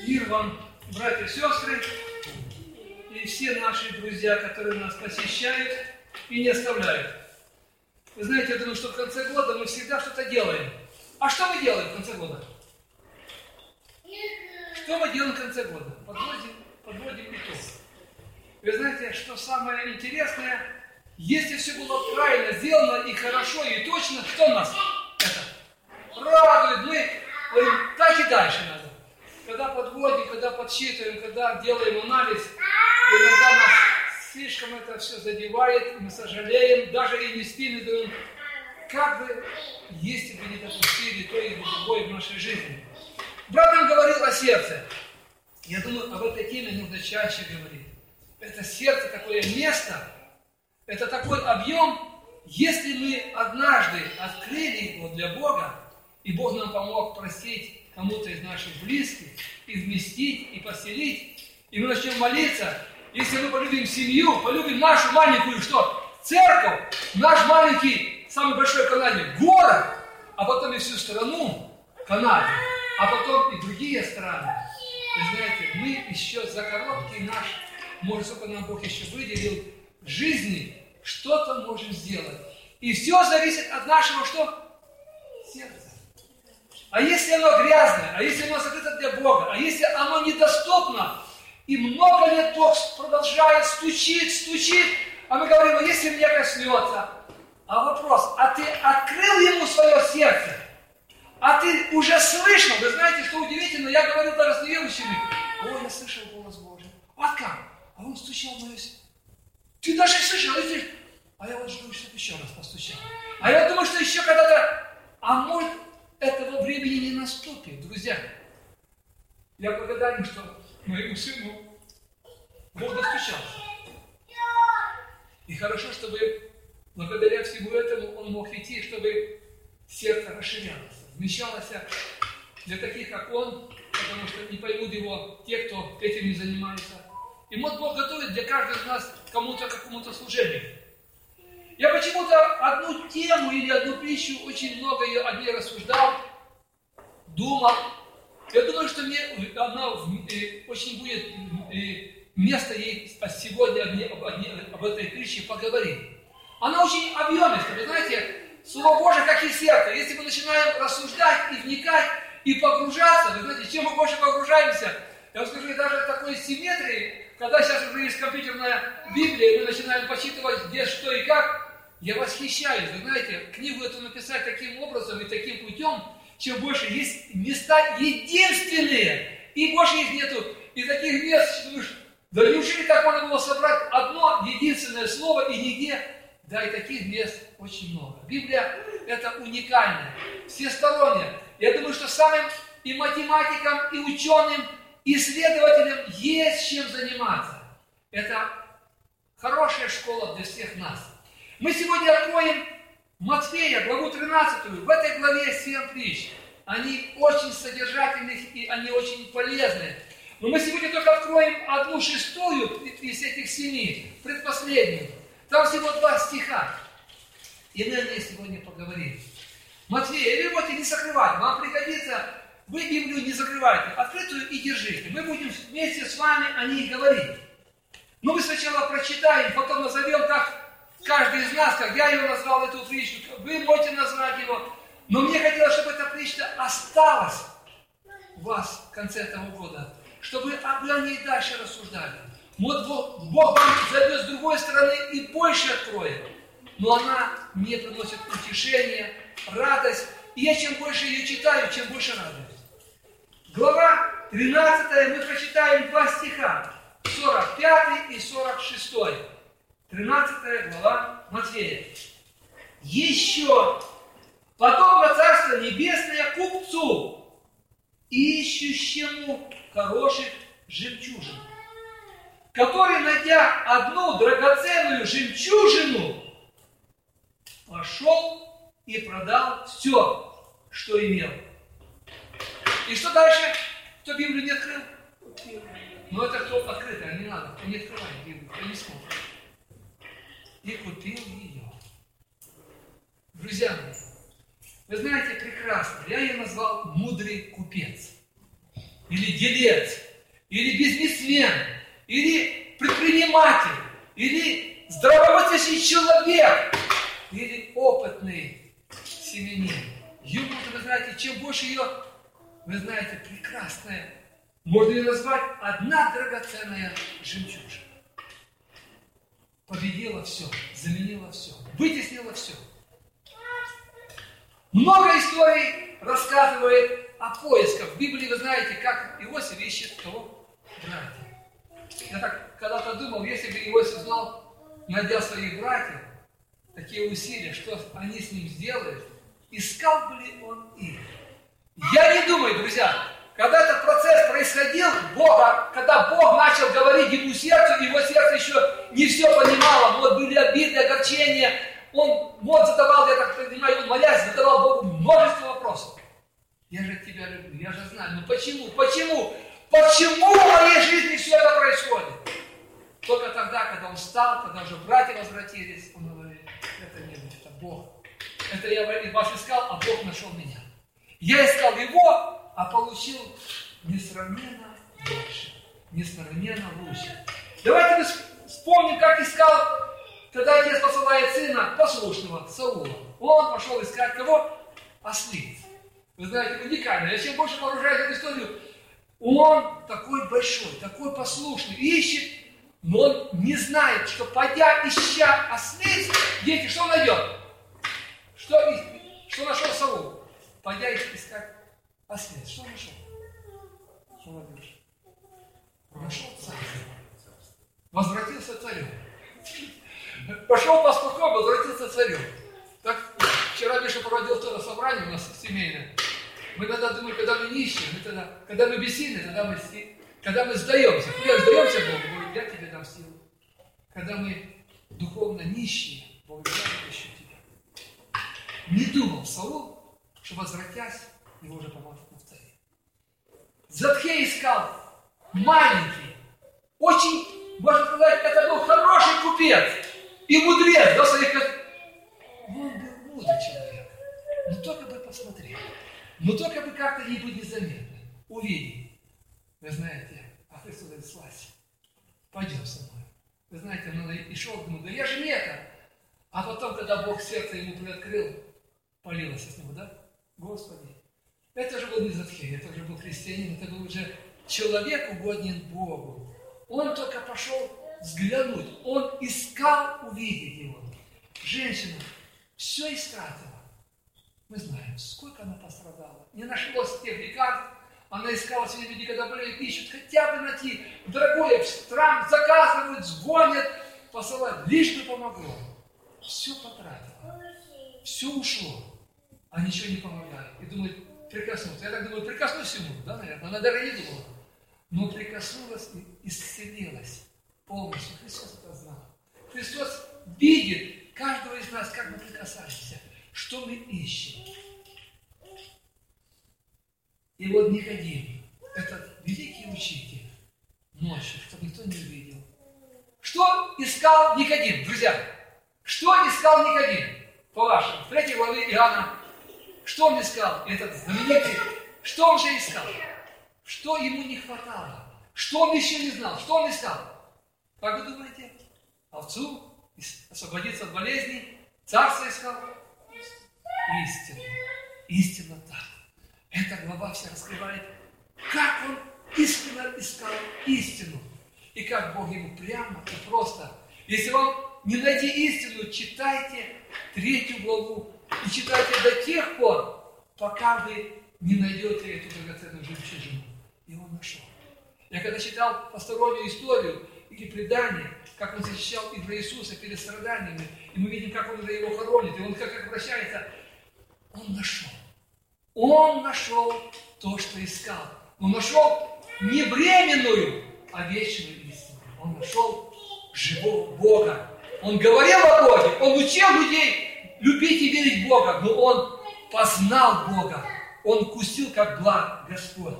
[SPEAKER 1] Мир вам, братья и сестры, и все наши друзья, которые нас посещают и не оставляют. Вы знаете, я думаю, что в конце года мы всегда что-то делаем. А что мы делаем в конце года? Что мы делаем в конце года? Подводим, подводим итог. Вы знаете, что самое интересное, если все было правильно сделано и хорошо, и точно, что нас это радует? Мы говорим, так и дальше надо. Когда подводим, когда подсчитываем, когда делаем анализ, иногда нас слишком это все задевает, и мы сожалеем, даже и не спим, и думаем, как бы, если бы не допустили то или другое в нашей жизни. Брат нам говорил о сердце. Я думаю, об этой теме нужно чаще говорить. Это сердце, такое место, это такой объем, если мы однажды открыли его для Бога, и Бог нам помог простить кому-то из наших близких, и вместить, и поселить, и мы начнем молиться, если мы полюбим семью, полюбим нашу маленькую, что? Церковь, наш маленький, самый большой в Канаде, город, а потом и всю страну Канады, а потом и другие страны. Вы знаете, мы еще за короткий наш, может, сколько нам Бог еще выделил, жизни, что-то можем сделать. И все зависит от нашего что? Сердца. А если оно грязное, а если оно закрыто для Бога, а если оно недоступно, и много лет Бог продолжает, стучит, стучит, а мы говорим, а если меня коснется? А вопрос, а ты открыл ему свое сердце? А ты уже слышал? Вы знаете, что удивительно, я говорил даже с неверующими, ой, я слышал голос Божий. А как? А он стучал в мое сердце. Ты даже слышал, а, ты... а я вот жду, чтобы еще раз постучал. А я думаю, что еще когда-то, а может, этого времени не наступит, друзья. Я благодарен, что моему сыну Бог достучался. И хорошо, чтобы благодаря всему этому он мог идти, чтобы сердце расширялось, вмещалось для таких, как он, потому что не поймут его те, кто этим не занимается. И вот Бог готовит для каждого из нас кому-то, какому-то служению. Я почему-то одну тему или одну притчу очень много ее о ней рассуждал, думал. Я думаю, что мне она э, очень будет э, место ей сегодня об, об, об этой притче поговорить. Она очень объемистая. Вы знаете, Слово Божие как и сердце. Если мы начинаем рассуждать и вникать, и погружаться, вы знаете, чем мы больше погружаемся, я вам скажу, даже в такой симметрии, когда сейчас уже есть компьютерная Библия, и мы начинаем посчитывать, где, что и как, я восхищаюсь. Вы знаете, книгу эту написать таким образом и таким путем, чем больше есть места единственные, и больше их нету. И таких мест, что думаешь, да неужели так можно было собрать одно единственное слово и нигде? Да, и таких мест очень много. Библия это уникальная, всесторонняя. Я думаю, что самым и математикам, и ученым, и исследователям есть чем заниматься. Это хорошая школа для всех нас. Мы сегодня откроем Матфея, главу тринадцатую. В этой главе семь притч. Они очень содержательные и они очень полезные. Но мы сегодня только откроем одну шестую из этих семи, предпоследнюю. Там всего два стиха. И мы о ней сегодня поговорим. Матфея, вы будете не закрывать. Вам пригодится, вы Библию не закрывайте, открытую и держите. Мы будем вместе с вами о ней говорить. Но мы сначала прочитаем, потом назовем, как каждый из нас, как я его назвал, эту притчу, вы можете назвать его. Но мне хотелось, чтобы эта притча осталась у вас в конце этого года, чтобы вы о ней дальше рассуждали. Вот Бог, Бог вам зайдет с другой стороны и больше откроет. Но она мне приносит утешение, радость. И я чем больше ее читаю, чем больше радуюсь. Глава тринадцатая, мы прочитаем два стиха. сорок пятый и сорок шестой. тринадцатая глава Матфея. Еще подобно Царство Небесное купцу, ищущему хороших жемчужин, который, найдя одну драгоценную жемчужину, пошел и продал все, что имел. И что дальше? Кто Библию не открыл? Но это кто открытый, не надо, кто не открывает Библию, кто не смотрит. И купил ее. Друзья мои, вы знаете прекрасно, я ее назвал мудрый купец. или делец, или бизнесмен, или предприниматель, или здравомыслящий человек, или опытный семенин. Ему, вы знаете, чем больше ее, вы знаете, прекрасная, можно ее назвать одна драгоценная жемчужина. Победила все, заменила все, вытеснила все. Много историй рассказывает о поисках. В Библии вы знаете, как Иосиф ищет кого? Братьев. Я так когда-то думал, если бы Иосиф знал, найдя своих братьев, такие усилия, что они с ним сделают, искал бы ли он их? Я не думаю, друзья, когда этот процесс происходил, Бога, когда Бог начал говорить ему сердцу, его сердце еще не все понимало, вот были обиды, огорчения, он, вот задавал, я так понимаю, он молясь, задавал Богу множество вопросов. Я же тебя люблю, я же знаю, но почему, почему, почему в моей жизни все это происходит? Только тогда, когда он встал, когда уже братья возвратились, он говорит, это не будет, это Бог. Это я вас искал, а Бог нашел меня. Я искал его, а получил несравненно больше, несравненно лучше. Давайте мы вспомним, как искал, когда отец посылает сына послушного, Саула. Он пошел искать кого? Ослиц. Вы знаете, уникально. Я чем больше погружаюсь в эту историю, он такой большой, такой послушный, ищет, но он не знает, что, пойдя, ища ослиц, дети, что он найдет? Что, что нашел Саул? Пойдя искать ослиц. Что он нашел? Что найдешь? Нашел царь. Возвратился царем. Пошел пастухом, возвратился царем. Так, вчера Миша проводил тоже собрание у нас семейное. Мы тогда думаем, когда мы нищие, мы тогда, когда мы бессильны, тогда мы, когда мы сдаемся. Когда сдаемся Богу, говорим, я тебе дам силу. Когда мы духовно нищие, Бог дает еще тебя. Не думал Саул, что возвратясь, его уже помазать на царе. Задхей искал маленький, очень, можно сказать, это был хороший купец и мудрец до своих. Он был мудрый человек, но только бы посмотреть, но только бы как-то не быть незаметным, увидеть. Вы знаете, а Христос говорит, слазь, пойдем со мной. Вы знаете, он и шел, думал, да я же не это. А потом, когда Бог сердце ему приоткрыл, полилось с него, да? Господи, это же был не Задхей, это уже был христианин, это был уже человек угоден Богу. Он только пошел взглянуть, он искал увидеть его. Женщина все истратила. Мы знаем, сколько она пострадала. Не нашлось тех лекарств, она искала себе люди, когда болеют, ищут хотя бы найти. Дорогое, в стран заказывают, звонят, посылают, лишь бы помогло. Все потратила, все ушло, а ничего не помогает. И думает, прикоснуться. Я так думаю, прикоснусь ему, да, наверное, она даже не думала. Но прикоснулась и исцелилась полностью. Христос это знал. Христос видит каждого из нас, как мы прикасаемся, что мы ищем. И вот Никодим, этот великий учитель, ночью, чтобы никто не увидел. Что искал Никодим, друзья? Что искал Никодим, по-вашему? В третьей главе Иоанна, что он искал? Этот знаменитый, что он же искал? Что ему не хватало? Что он еще не знал? Что он искал? Как вы думаете? Овцу? Освободиться от болезней? Царство искал? Истину. Истинно так. Эта глава вся раскрывает, как он истинно искал истину. И как Бог ему прямо и просто. Если вам не найти истину, читайте третью главу. И читайте до тех пор, пока вы не найдете эту драгоценную жемчужину. И он нашел. Я когда читал постороннюю историю или предание, как он защищал и про Иисуса перед страданиями, и мы видим, как он уже его хоронит, и он как обращается, он нашел. Он нашел то, что искал. Он нашел не временную, а вечную истину. Он нашел живого Бога. Он говорил о Боге, он учил людей любить и верить в Бога, но он познал Бога. Он вкусил, как благ Господь.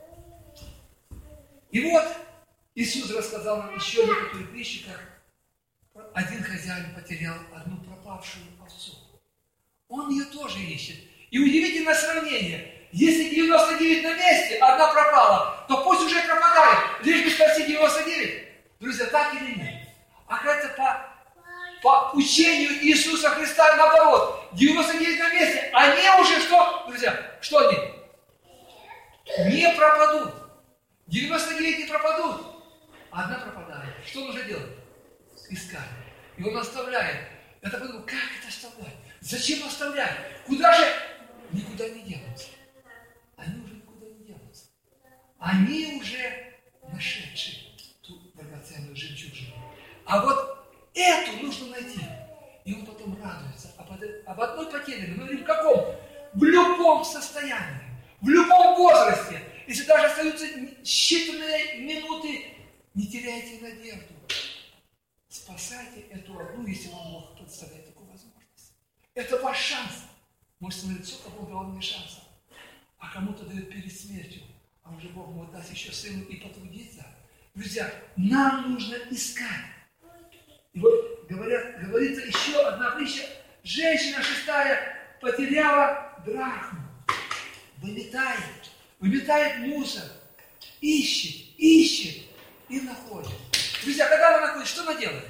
[SPEAKER 1] И вот Иисус рассказал нам еще некоторые вещи, как один хозяин потерял одну пропавшую овцу. Он ее тоже ищет. И удивительное сравнение. Если девяносто девять на месте, одна пропала, то пусть уже пропадает. Лишь бы спасти девяносто девять. Друзья, так или нет? Оказывается, по, по учению Иисуса Христа наоборот. девяносто девять на месте. Они уже что, друзья? Что они? Не пропадут. девяносто девять не пропадут. Одна пропадает. Что нужно делать? Искать. И он оставляет. Я так подумал, как это оставлять? Зачем оставлять? Куда же? Никуда не денутся. Они уже никуда не денутся. Они уже нашедшие ту драгоценную жемчужину. А вот эту нужно найти. И он потом радуется. Об одной потере. Мы говорим, в каком? В любом состоянии. В любом возрасте. Если даже остаются считанные минуты, не теряйте надежду. Спасайте эту одну, если вам Бог предоставляет такую возможность. Это ваш шанс. Может смотреть, сколько Бог дал мне шансов. А кому-то дает перед смертью. А уже Бог ему даст еще сыну и потрудиться. Друзья, нам нужно искать. И вот говорят, говорится еще одна притча. Женщина шестая потеряла драхму. Выметает. Выметает мусор. Ищет, ищет и находит. Друзья, когда она находит, что она делает?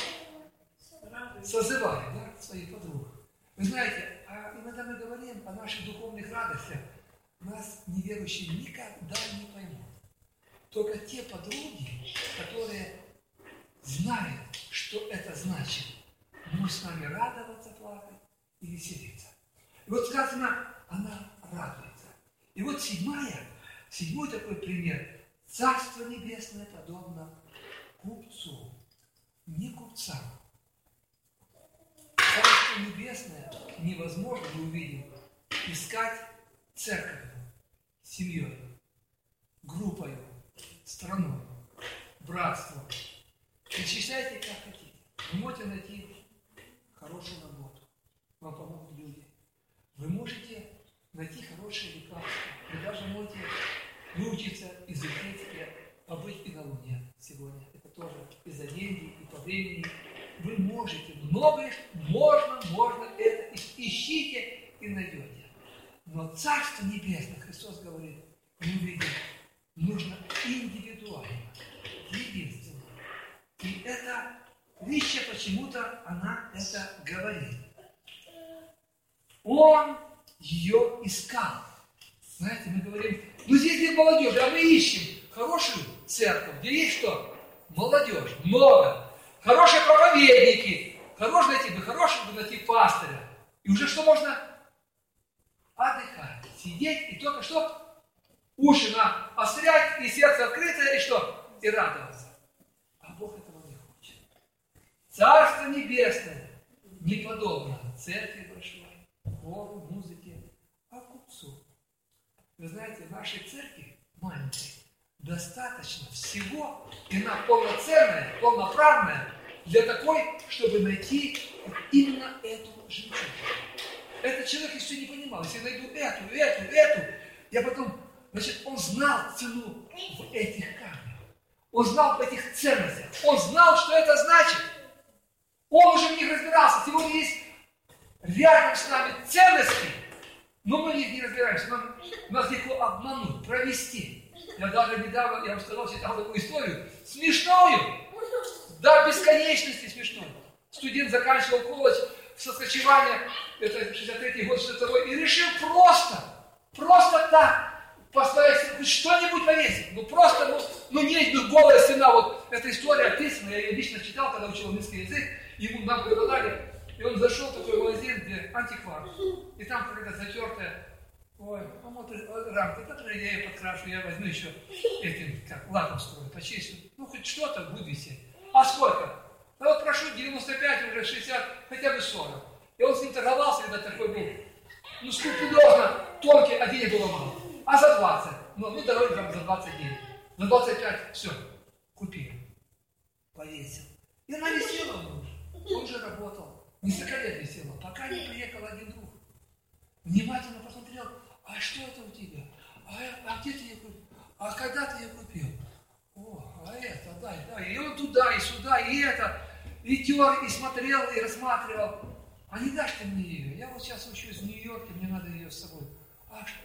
[SPEAKER 1] Созывает, да, своих подруг. Вы знаете, а иногда мы говорим о наших духовных радостях. Нас неверующие никогда не поймут. Только те подруги, которые знают, что это значит. Может с нами радоваться, плакать и веселиться. И вот сказано, она радуется. И вот седьмая, седьмой такой пример. Царство Небесное подобно купцу, не купцам. Царство Небесное невозможно, мы увидим, искать церковью, семьей, группой, страной, братством. Перечисляйте, как хотите. Вы можете найти хорошую работу, вам помогут люди. Вы можете найти хорошие лекарства. Вы даже можете выучиться изучить, побыть и на Луне сегодня. Это тоже и за деньги, и по времени. Вы можете, многое можно, можно это. Ищите и найдете. Но Царство Небесное, Христос говорит, мы видим, нужно индивидуально, единственно. И эта притча почему-то она это говорит. Он ее искал. Знаете, мы говорим, ну здесь нет молодежи, а мы ищем хорошую церковь, где есть что? Молодежь, много. Хорошие проповедники. Хорош найти бы, хорошего бы найти пастыря. И уже что можно? Отдыхать, сидеть и только что? Уши наострять, и сердце открытое, и что? И радоваться. А Бог этого не хочет. Царство Небесное не подобно церкви большой, хору, музыке, а купцу. Вы знаете, в нашей церкви маленькой достаточно всего, и она полноценная, полноправная, для такой, чтобы найти именно эту жемчужину. Этот человек еще не понимал, если я найду эту, эту, эту, я потом, значит, он знал цену в этих камнях, он знал в этих ценностях, он знал, что это значит. Он уже в них разбирался. Сегодня есть рядом с нами ценности, но мы в них не разбираемся. Нам, нас легко обмануть, провести. Я даже недавно, я вам сказал, читал такую историю, смешную, до бесконечности смешную. Студент заканчивал колледж в Соскочеване, это шестьдесят третий год, шестьдесят второй, и решил просто, просто так поставить, что-нибудь повесить. Ну просто, ну, ну не ну, голая стена, вот эта история описана, я ее лично читал, когда учил английский язык, ему нам преподали, и он зашел в такой магазин, где антиквар, и там какая-то затертая, ой, ну вот рамка, которую я ее подкрашу, я возьму еще этим, как, лакомствую, почищу, ну хоть что-то будет висеть. А сколько? Да вот прошу, девяносто пять, уже шестьдесят, хотя бы сорок. И он с ним торговался, когда такой был, ну скрупулезно, тонкий, а денег было мало. А за двадцать, ну, ну дороже там за двадцать денег. За двадцать пять, все, купил, повесил. И она висела уже, он же работал, несколько лет висела, пока не приехал один друг. Внимательно посмотрел, а что это у тебя? А, а где ты ее купил? А когда ты ее купил? О, а это, дай, дай. И он туда, и сюда, и это. И тер, и смотрел, и рассматривал. А не дашь ты мне ее? Я вот сейчас учусь в Нью-Йорке, мне надо ее с собой. А что?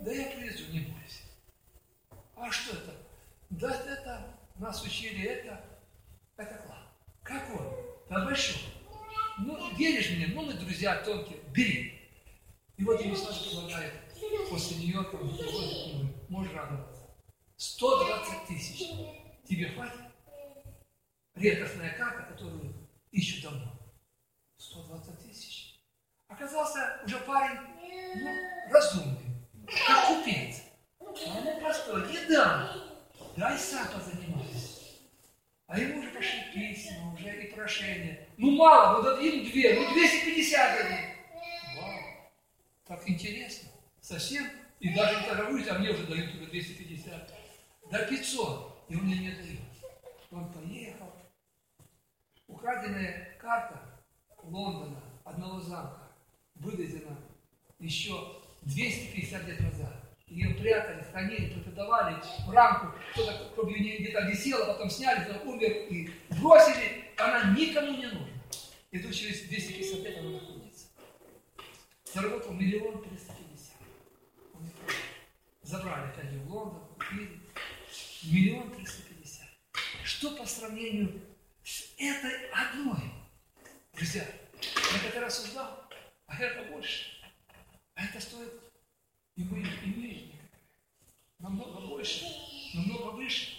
[SPEAKER 1] Да я привезу, не бойся. А что это? Да это, нас учили это, это клад. Какой? Да большой. Ну, веришь мне? Ну, мы друзья тонкие, бери. И вот ему Саша предлагает, после нее, там, можешь радоваться. сто двадцать тысяч. Тебе хватит? Редкостная карта, которую ищут давно. сто двадцать тысяч. Оказался уже парень, ну, разумный, как купец. А ему простой, не дам. Дай сам позанимайся. А ему уже пошли письма, уже и прошения. Ну мало, ну дадим две, ну двести пятьдесят дадим. Вау, так интересно. Совсем. И даже не торгуют, а мне уже дают уже двести пятьдесят. Да пятьсот. И он мне не дает. Он поехал. Украденная карта Лондона, одного замка, вывезена еще двести пятьдесят лет назад. Ее прятали, хранили, преподавали в рамку. Кто-то, кто где-то висел, а потом сняли, кто умер и бросили. Она никому не нужна. И тут через двести пятьдесят лет она находится. Заработал миллион триста пятьдесят. Он не продал. Забрали опять в Лондон, купили. Миллион триста пятьдесят. Что по сравнению с этой одной? Друзья, я когда рассуждал, а это больше. А это стоит имение намного больше, намного выше.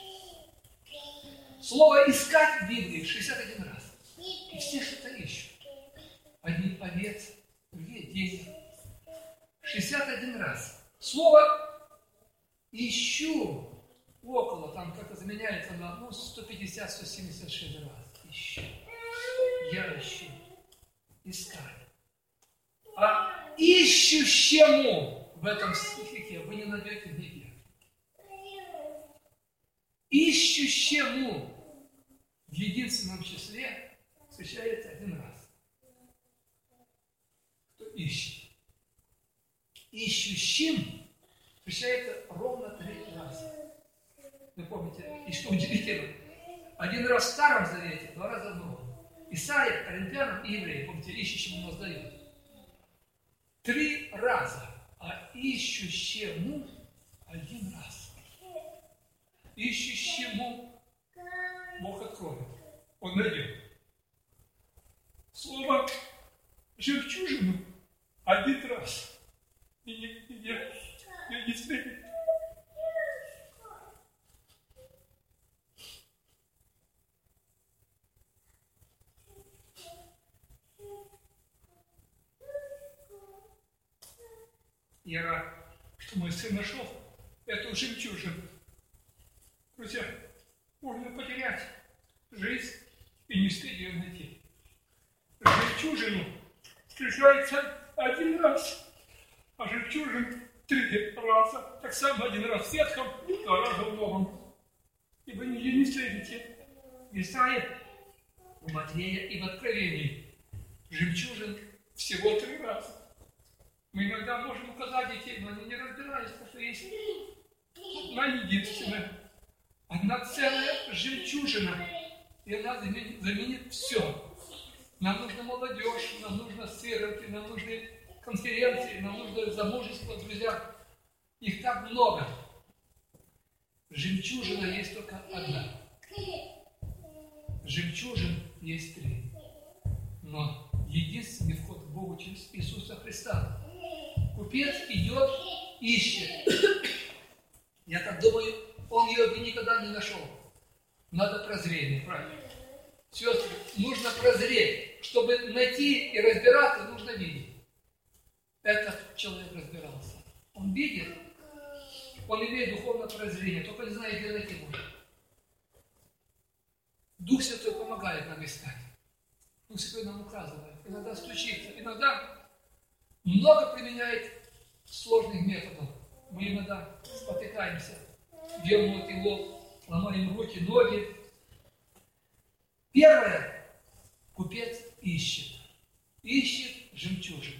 [SPEAKER 1] Слово «искать» в Библии шестьдесят один раз. И все что-то ищут. Одни овец, другие денег. шестьдесят один раз. Слово «ищу» около, там как-то заменяется на ну, сто пятьдесят - сто семьдесят шесть раз. Ищу. Я ищу. Искать. А ищущему в этом стихе вы не найдете нигде. Ищущему в единственном числе встречается один раз. Кто ищет? Ищущим встречается ровно три раза. Вы помните, и что удивительно? Один раз в Старом Завете, два раза в Новом. Исаия, Коринфянам и евреям, помните, ищущему нас дает. Три раза. А ищущему один раз. Ищущему Бог откроет. Он найдет. Слово жемчужину один раз. И не, и не, и не встретит. Я рад, что мой сын нашел эту жемчужину. Друзья, можно потерять жизнь и не успеть ее найти. Жемчужину встречается один раз, а жемчужин три раза. Так само один раз в Ветхом, два раза в Новом. И вы ее не встретите в Исаии, в Матвея и в Откровении. Жемчужин всего три раза. Мы иногда можем указать детей, но они не разбираются, что есть одна единственная, одна целая жемчужина, и она заменит, заменит все. Нам нужна молодежь, нам нужно церковь, нам нужны конференции, нам нужно замужество, друзья. Их так много. Жемчужина есть только одна. Жемчужин есть три. Но единственный вход к Богу через Иисуса Христа. Купец идет, ищет. Я так думаю, он ее бы никогда не нашел. Надо прозрение, правильно? Сестры, нужно прозреть. Чтобы найти и разбираться, нужно видеть. Этот человек разбирался. Он видит, он имеет духовное прозрение, только не знает, где найти может. Дух Святой помогает нам искать. Дух Святой нам указывает. Иногда стучится, иногда много применяет сложных методов. Мы иногда спотыкаемся, бьем ноги в лоб, ломаем руки, ноги. Первое. Купец ищет. Ищет жемчужин.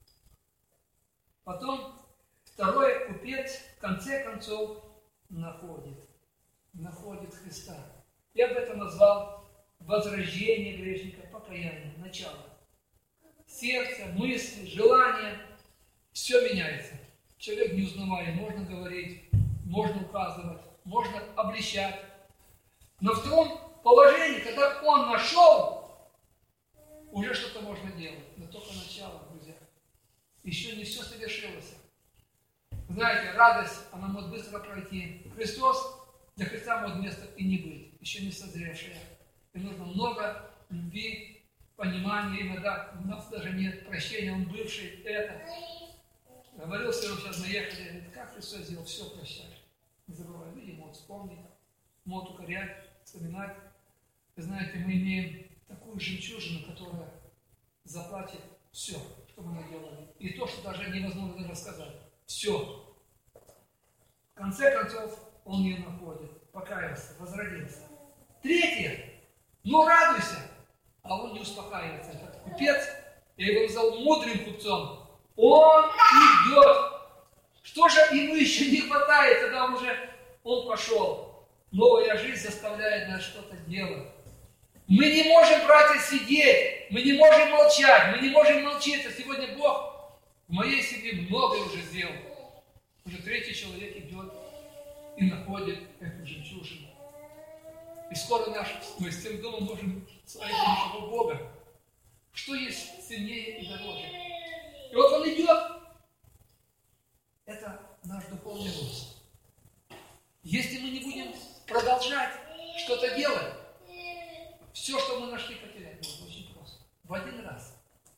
[SPEAKER 1] Потом второе. Купец в конце концов находит. Находит Христа. Я бы это назвал возрождение грешника, покаяние, начало. Сердце, мысли, желания, все меняется. человек неузнаваемый, можно говорить, можно указывать, можно обличать. Но в том положении, когда он нашел, уже что-то можно делать. Но только начало, друзья. Еще не все совершилось. Знаете, радость, она может быстро пройти. Христос, для Христа может место и не быть. Еще не созревшая. И нужно много любви, понимания. Иногда у нас даже нет прощения. Он бывший это. Говорил, что мы сейчас наехали. Говорит, как Христос сделал, все прощать. Не забывай, люди могут вспомнить, могут укорять, вспоминать. Вы знаете, мы имеем такую жемчужину, которая заплатит все, что мы наделали. И то, что даже невозможно рассказать. Все. В конце концов, он ее находит. Покаялся, возродился. Третье. Ну, радуйся. А он не успокаивается. Этот купец, я его назвал мудрым купцом. Он идет. Что же ему еще не хватает, когда он уже он пошел? Новая жизнь заставляет нас что-то делать. Мы не можем, братья, сидеть. Мы не можем молчать. Мы не можем молчиться. Сегодня Бог в моей семье многое уже сделал. Уже третий человек идет и находит эту жемчужину. И скоро наш, мы с тем домом можем славить нашего Бога. Что есть сильнее и дороже? И вот он идет. Это наш духовный рост. Если мы не будем продолжать что-то делать, все, что мы нашли, потерять можно очень просто. В один раз.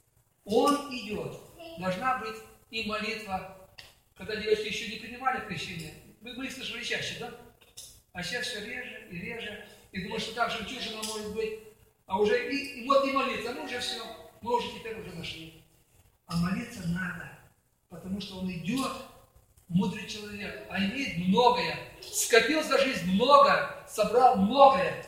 [SPEAKER 1] Он идет. Должна быть и молитва. Когда девочки еще не принимали крещение, мы, мы их слышали чаще, да? А сейчас все реже и реже. И думаю, что так жемчужина может быть. А уже и, и вот и молиться. Ну уже все. Мы уже теперь уже нашли. А молиться надо. Потому что он идет, мудрый человек, а имеет многое. Скопил за жизнь много, собрал многое.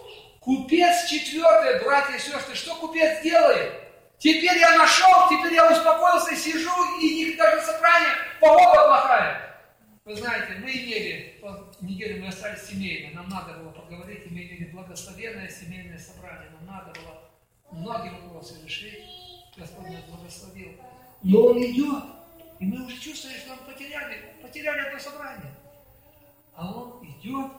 [SPEAKER 1] Купец четвертое, братья и сестры, что купец делает? Теперь я нашел, теперь я успокоился, сижу, и даже собрание, погода плохая. Вы знаете, мы имели, неделю мы остались семейно, нам надо было поговорить, и мы имели благословенное семейное собрание, нам надо было многие вопросы решить, Господь нас благословил. Но он идет, и мы уже чувствуем, что мы потеряли, потеряли это собрание. А он идет,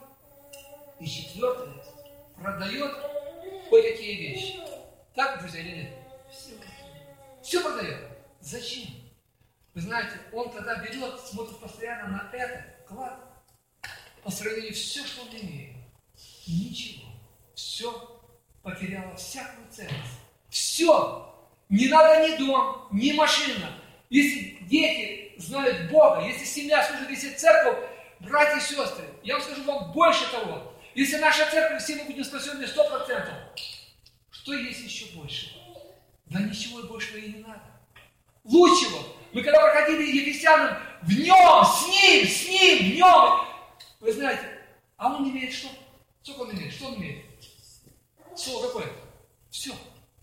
[SPEAKER 1] и четвертое, продает кое-какие вещи. Так, друзья, или нет? Все. Все продает. Зачем? Вы знаете, он тогда берет, смотрит постоянно на это, клад, по сравнению все, что он имеет. Ничего. Все потеряло всякую ценность. Все. Не надо ни дом, ни машина. Если дети знают Бога, если семья служит, если церковь, братья и сестры, я вам скажу вам больше того. Если наша церковь, все мы будем спасены сто процентов, что есть еще больше? Да ничего большего и не надо. Лучшего. Мы когда проходили Ефесянам, в нем, с ним, с ним, в нем. Вы знаете, а он имеет что? Сколько он имеет? Что он имеет? Слово какое? Все.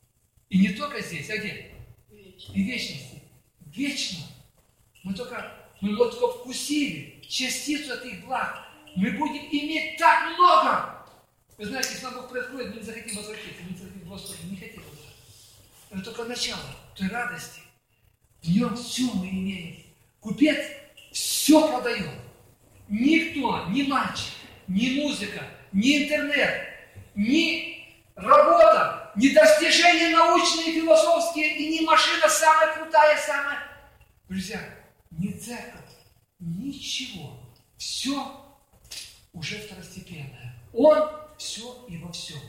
[SPEAKER 1] И не только здесь, а где? И вечности. Вечно. Мы только, мы вот только вкусили частицу этих благ. Мы будем иметь так много. Вы знаете, если нам Бог происходит, мы не захотим возвратиться. Мы не захотим, Господи, не хотим возвратиться. Это только начало той радости. В нем все мы имеем. Купец все продает. Никто, ни мальчик, ни музыка, ни интернет, ни работа, ни достижения научные, философские, и ни машина самая крутая, самая... Друзья, ни церковь, ничего. Все уже второстепенное. Он все и во всем.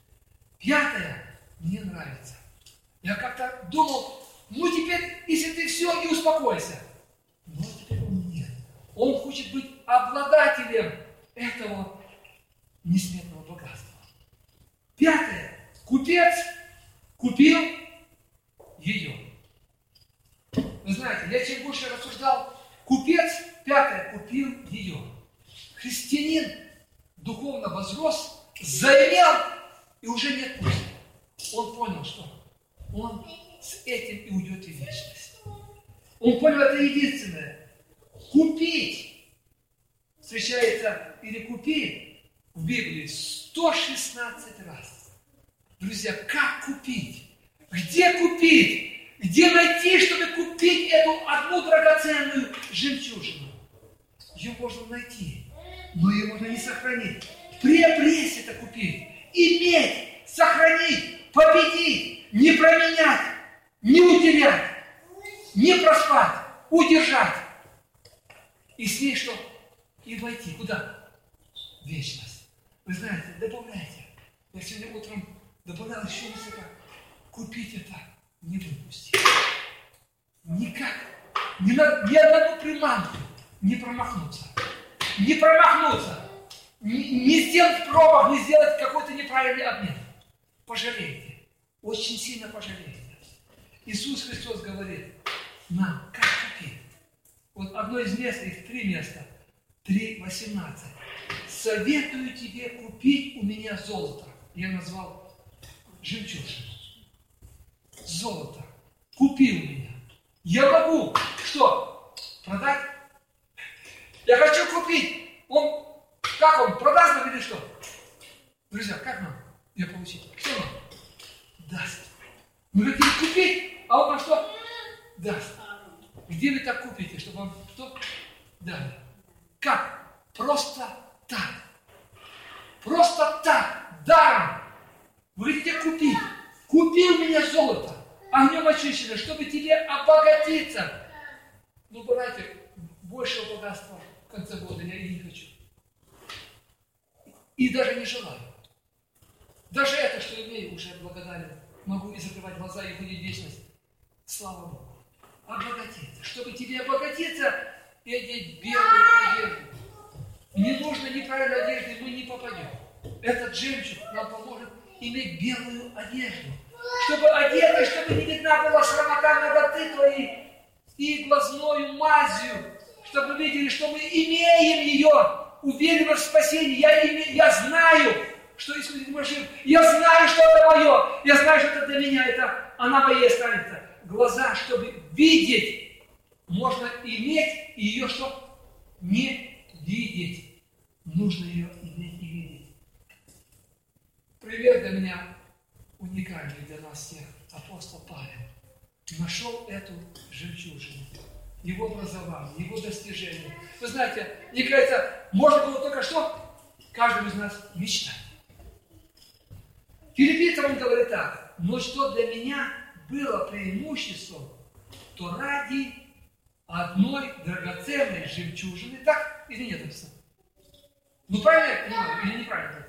[SPEAKER 1] Пятое мне нравится. Я как-то думал, ну теперь, если ты все, и успокойся. Но теперь он нет. Он хочет быть обладателем этого несметного богатства. Пятое. Купец купил ее. Вы знаете, я чем больше рассуждал, купец, пятое, купил ее. Христианин духовно возрос, заимел, и уже нет пути. Он понял, что он с этим и уйдет в вечность. Он понял, это единственное. Купить встречается или купить в Библии сто шестнадцать раз. Друзья, как купить? Где купить? Где найти, чтобы купить эту одну драгоценную жемчужину? Ее можно найти, но ее можно не сохранить. Приобрести это купить, иметь, сохранить, победить, не променять, не утерять, не проспать, удержать. И с ней что? И войти. Куда? В вечность. Вы знаете, добавляйте. Я сегодня утром добавлял еще несколько. Купить это, не выпустить. Никак. Ни, на, ни одну приманку не промахнуться. Не промахнуться. Не, не сделать промах, не сделать какой-то неправильный обмен. Пожалейте. Очень сильно пожалейте. Иисус Христос говорит нам, как купить. Вот одно из мест, их три места. три восемнадцать. Советую тебе купить у меня золото. Я назвал жемчужину. Золото. Купи у меня. Я могу. Что? Продать? Я хочу купить. Он, как он, продаст нам или что? Друзья, как нам ее получить? Что нам? Даст. Мы хотим купить, а он нам что? Даст. Где вы так купите, чтобы вам что? Дали. Как? Просто так. Просто так. Даром. Вы хотите купить. Купи у меня золото, огнем очищенное, чтобы тебе обогатиться. Ну, братья, большего богатства в конце года я и не хочу. И даже не желаю. Даже это, что имею, уже благодарен. Могу и закрывать глаза, и будет вечность. Слава Богу. Обогатиться. Чтобы тебе обогатиться и одеть белую одежду. Не нужно неправильной одежды, мы не попадем. Этот жемчуг нам поможет иметь белую одежду. Чтобы одеты, чтобы не видна была срамота ноготы твоей и глазною мазью. Чтобы мы видели, что мы имеем ее, уверены в спасении. Я, име, я знаю, что Иисус жив. Я знаю, что это мое. Я знаю, что это для меня. Это она моей останется. Глаза, чтобы видеть, можно иметь и ее что? Не видеть. Нужно ее иметь и видеть. Пример для меня уникальный для нас всех. Апостол Павел нашел эту жемчужину. Его образование, его достижение. Вы знаете, мне кажется, можно было только что каждому из нас мечтать. Филиппийцам он говорит так: но что для меня было преимуществом, то ради одной драгоценной жемчужины, так или нет написано? Ну правильно я понимаю, или неправильно?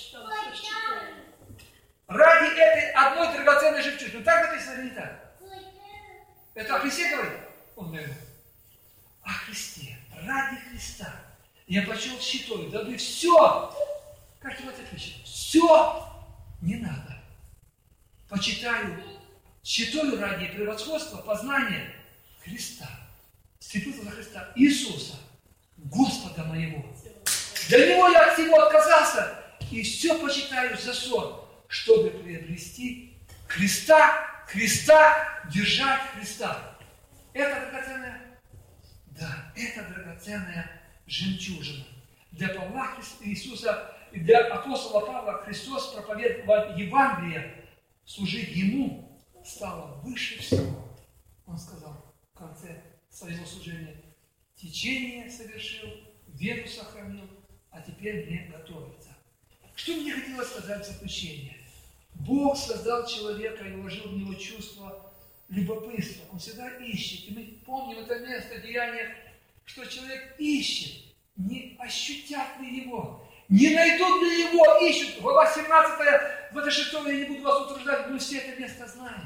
[SPEAKER 1] Ради этой одной драгоценной жемчужины. Так написано или не так? Это о Христе говорит? Он говорит о Христе. Ради Христа. Я почел щитой, дабы все, как Тимофей пишет, все не надо. Почитаю щитою ради превосходства, познания Христа. Вступился за Христа, Иисуса, Господа моего. Для Него я от всего отказался и все почитаю за сон, чтобы приобрести Христа, Христа, держать Христа. Это драгоценная? Да, это драгоценная жемчужина. Для Павла Христа, Иисуса, для апостола Павла Христос проповедовал Евангелие, служить Ему стало выше всего. Он сказал в конце своего служения: течение совершил, веру сохранил, а теперь мне готовится. Что мне хотелось сказать в заключение? Бог создал человека и вложил в него чувство любопытства. Он всегда ищет. И мы помним это место деяния, что человек ищет, не ощутят ли его, не найдут ли его, ищут. Глава семнадцатая, в это шестое, я не буду вас утруждать, мы все это место знаем.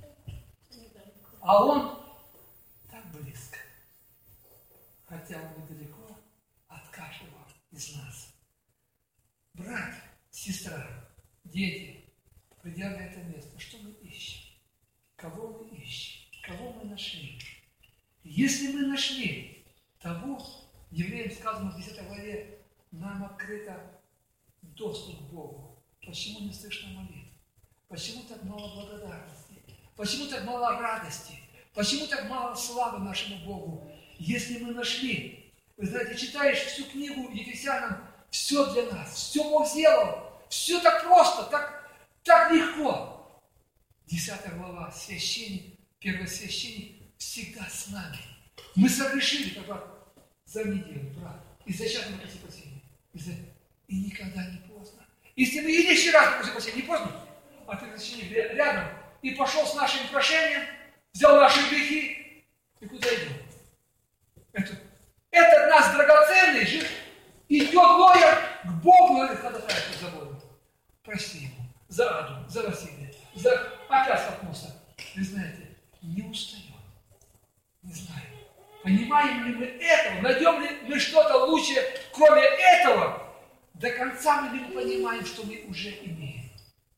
[SPEAKER 1] А он так близко, хотя он недалеко от каждого из нас. Брат, сестра, дети, придя на это место, что мы ищем? Кого мы ищем? Кого мы нашли? Если мы нашли того, Евреям сказано в десятой главе, нам открыто доступ к Богу. Почему не слышно молитв? Почему так мало благодарности? Почему так мало радости? Почему так мало славы нашему Богу? Если мы нашли, вы знаете, читаешь всю книгу Ефесянам, все для нас, все Бог сделал, все так просто, так, так легко. Десятая глава, священник первосвященник всегда с нами. Мы согрешили, как брат, за неделю, брат, и за час мы попросили прощения. И, за... и никогда не поздно. Если мы единственный раз попросили прощения, не поздно, а первосвященник рядом и пошел с нашим прошением, взял наши грехи и куда идем? Это, этот наш драгоценный жив, идет лоя к Богу и ходатайствует за Бога. Прости ему за Аду, за Василия, за опять столкнулся. Вы знаете, не устает. Не знаю. Понимаем ли мы этого? Найдем ли мы что-то лучше, кроме этого? До конца мы не понимаем, что мы уже имеем.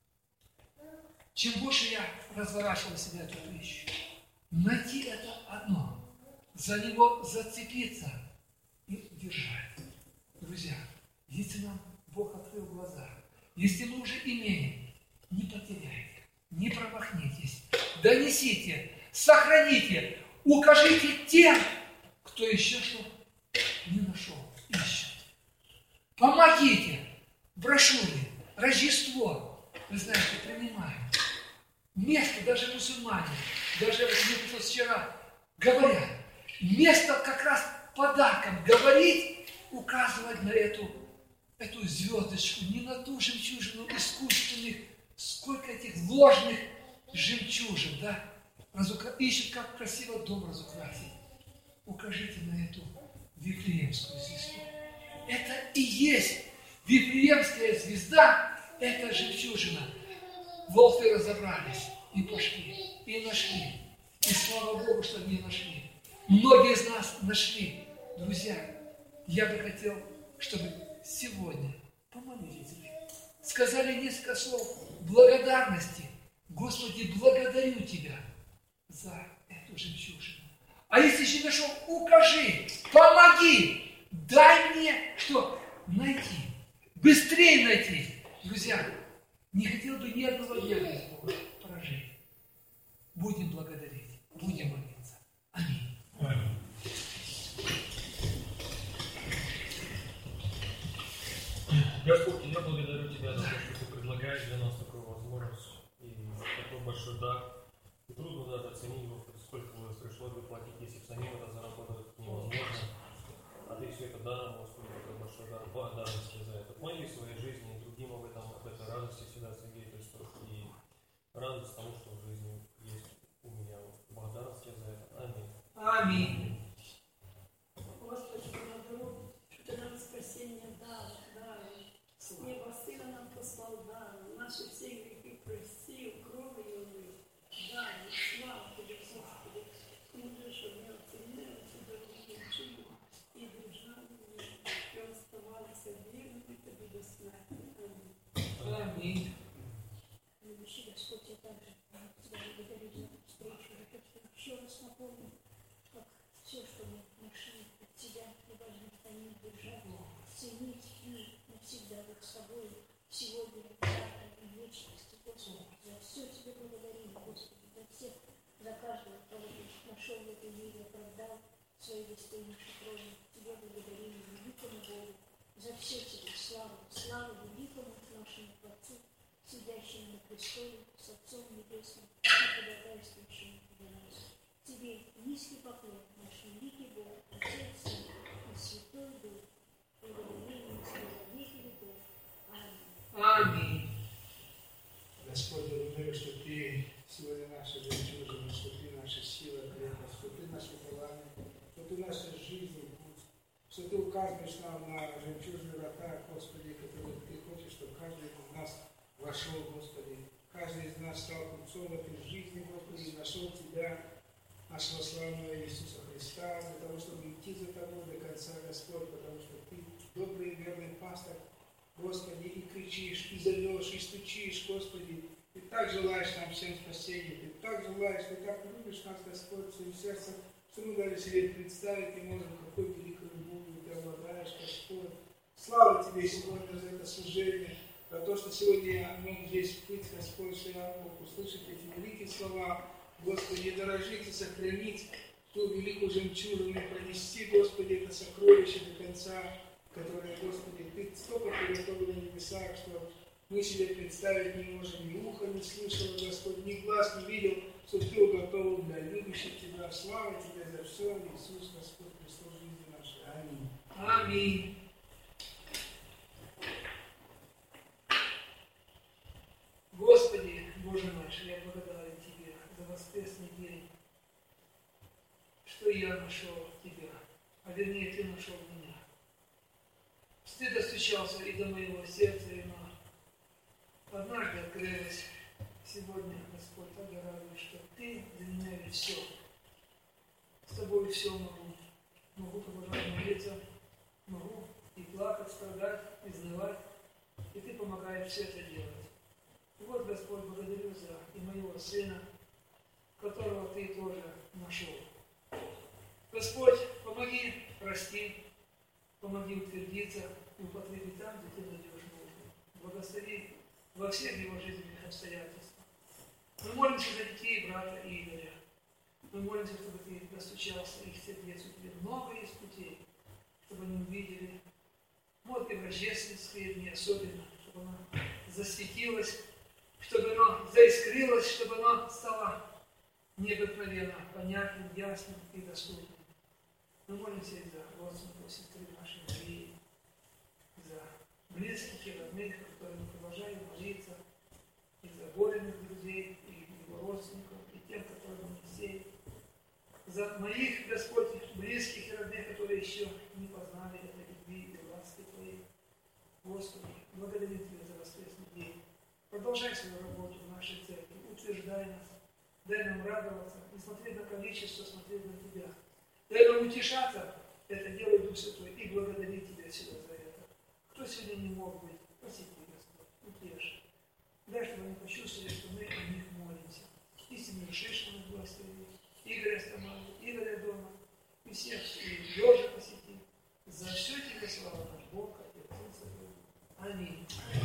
[SPEAKER 1] Чем больше я разворачивал себя эту вещь, найти это одно, за него зацепиться и держать. Друзья, если нам Бог открыл глаза, если мы уже имеем, не потеряйте, не промахнитесь, донесите, сохраните, укажите тем, кто еще что не нашел, ищет. Помогите. Брошюре, Рождество, вы знаете, принимаем. Место, даже мусульмане, даже мне пришлось вчера, говорят, место как раз подарком говорить, указывать на эту, эту звездочку, не на ту жемчужину искусственных, сколько этих ложных жемчужин, да? Разукра... Ищут, как красиво дом разукрасить. Укажите на эту Вифлеемскую звезду. Это и есть Вифлеемская звезда, это жемчужина. Волки разобрались и пошли, и нашли. И слава Богу, что они нашли. Многие из нас нашли. Друзья, я бы хотел, чтобы сегодня помолились вы, сказали несколько слов благодарности. Господи, благодарю Тебя за эту жемчужину. А если еще нашел, укажи, помоги, дай мне что? Найти. Быстрее найти. Друзья, не хотел бы ни одного дня без Бога прожить. Будем благодарить, будем молиться. Аминь. Аминь.
[SPEAKER 2] Господь, я благодарю Тебя за то, что Ты предлагаешь для нас такую возможность и такой большой дар. И трудно даже оценить, Господи, сколько бы пришлось бы платить, если бы самим это заработать невозможно. А Ты все это даром, Господи, такой большой дар, благодарности за это. В моей своей жизни и другим об этом, об этой радости всегда свидетельствуешь. И радость тому, что в жизни есть у меня. Благодарность Тебе за это. Аминь.
[SPEAKER 1] Аминь.
[SPEAKER 6] Господи, благодарю, что Ты нам спасение дал, да, небо Сына нам послал, да, наши все грехи простил, кровью умыл, да, и слава Тебе, Господи, Ты что не оценил Тебя в чудо и держал меня, и оставался верными Тебе до смерти.
[SPEAKER 1] Аминь.
[SPEAKER 4] Любящий Господь, я также Тебя благодарю за встречу, за то, что еще раз напомню, как все, что мы нашли от Тебя, мы должны хранить, держать, ценить и навсегда быть с Тобой сегодня, завтра и в вечности. Господи, за все Тебе благодарим, Господи, за всех, за каждого, кого Ты нашел в этой мире, оправдал своей достойнейшей кровью. Тебе благодарим, великому Богу, за все Тебе славу, славу великому нашему Творцу, сидящему на престоле, с Отцом Небесным и ходатайствующим за нас. Тебе низкий поклон, наш великий Бог, Отец и Святой Дух, благодарим за веки веков. Аминь.
[SPEAKER 1] Аминь.
[SPEAKER 5] Господь, благодарю, что Ты сегодня наша жемчужина, что Ты наша сила, крепость, что Ты наше талант, что Ты наша жизнь, что Ты указываешь нам на жемчужные врата, Господи, которые Ты хочешь, чтобы каждый из нас вошел, Господи. Каждый из нас стал купцом в этой жизни, Господи, и нашел Тебя, нашего славного Иисуса Христа, для того, чтобы идти за Тобой до конца, Господь, потому что Ты добрый и верный пастор, Господи, и кричишь, и зовешь, и стучишь, Господи. Ты так желаешь нам всем спасения, Ты так желаешь, Ты так любишь нас, Господь, своим сердцем, что мы даже себе представить не можем, какой великой любовью Ты обладаешь, Господь. Слава Тебе сегодня за это служение, за то, что сегодня я мог здесь быть, Господь, что я мог услышать эти великие слова, Господи, дорожить и сохранить ту великую жемчужину, и пронести, Господи, это сокровище до конца, которое, Господи, Ты столько приготовил на небесах, что Мы себе представить не можем, ни ухо не слышало, Господь, ни глаз не видел, что Ты уготовил для любящих Тебя. Слава Тебе за все, Иисус, Господь, Христос, жизни нашей. Аминь.
[SPEAKER 1] Аминь. Господи, Боже наш, я благодарен Тебе за воскресный день, что я нашел Тебя, а вернее Ты нашел меня. Ты достучался и до моего сердца, и на однажды открылось. Сегодня, Господь, так я радуюсь, что Ты для меня ведь все. С Тобой все могу. Могу продолжать молиться, могу и плакать, страдать, изнывать, и Ты помогаешь все это делать. И вот, Господь, благодарю за и моего сына, которого Ты тоже нашел. Господь, помоги расти, помоги утвердиться и употреби там, где Ты найдешь нужду. Благослови во всех его жизненных обстоятельствах. Мы молимся за детей брата Игоря. Мы молимся, чтобы Ты достучался их сердец, у Тебя много есть путей, чтобы они увидели, может, и в рождественские дни особенно, чтобы она засветилась, чтобы оно заискрилось, чтобы оно стало необыкновенно понятным, ясным и доступным. Мы молимся и за родственников, сестры нашей Марии, за близких и родных, которые мы продолжаем молиться, и за горенных друзей, и его родственников, и тем, которые мы сеем. За моих, Господь, близких и родных, которые еще не познали этой любви и ласки Твоей. Господи, благодарим Тебя за воскресный день. Продолжай свою работу в нашей церкви, утверждай нас, дай нам радоваться, не смотреть на количество, смотреть на Тебя. Дай нам утешаться, это делает Дух Святой, и благодарить Тебя всегда за это. Кто сегодня не мог быть, посети, Господь, утешь. Дай, чтобы они почувствовали, что мы о них молимся. И семью Шишкина благослови, Игоря Стамана, Игоря дома, и всех, и Лежа посети. За все Тебе слава наш Бог, Отец и Святой. Аминь.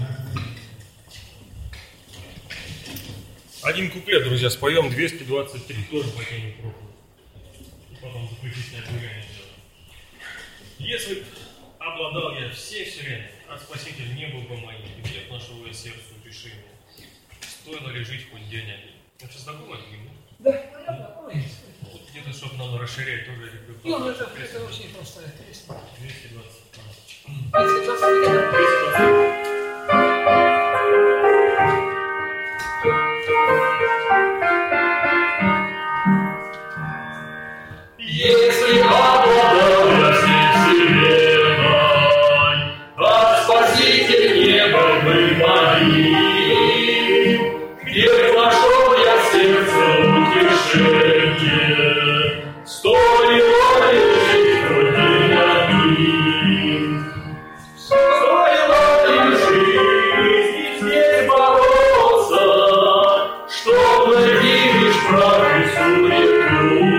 [SPEAKER 2] Один куплет, друзья, споем двести двадцать три, тоже по теме проповеди. И потом заключительное движение сделаем. Если б обладал я всей вселенной, а Спаситель не был бы моим, и всех нашел я сердцу утешение, стоило ли жить хоть день один. Вообще знакомый гимн?
[SPEAKER 1] Да, понятно, ой.
[SPEAKER 2] Вот где-то, чтобы нам расширять тоже рекомендую.
[SPEAKER 1] Ну, это, это очень простая песня.
[SPEAKER 2] двести двадцать три.
[SPEAKER 1] двести двадцать три.
[SPEAKER 2] двести двадцать три.
[SPEAKER 7] Если обладал я всей вселенной, а Спаситель не был бы моим, где б нашел я сердце утешение, стоило ли жить хоть день один? Стоило ли жизнь и здесь бороться, чтоб найти лишь прах и суету?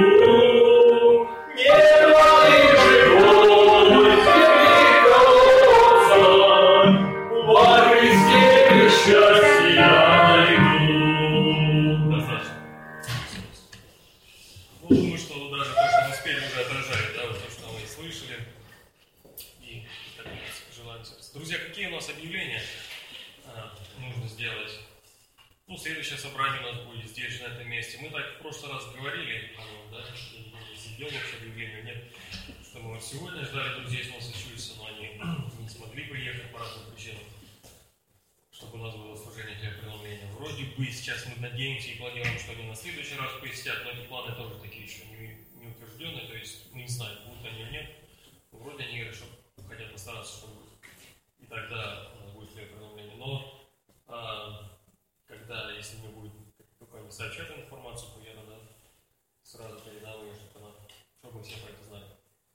[SPEAKER 2] Друзья, какие у нас объявления а, нужно сделать? Ну, следующее собрание у нас будет здесь, на этом месте. Мы так в прошлый раз говорили, да, сидел вообще объявление, нет, что мы вот сегодня ждали друзей с Массачусетса, но они не смогли приехать по разным причинам, чтобы у нас было служение для преломления. Вроде бы сейчас мы надеемся и планируем, что они на следующий раз посетят, но эти планы тоже такие еще не, не утвержденные, то есть мы не знаем, будут они или нет. Вроде они говорят, что хотят постараться, чтобы и тогда у нас будет следующее преломление. Но а, когда, если мне будет только не сообщать информацию, то я тогда сразу передам ее, чтобы, она, чтобы мы все про это знали.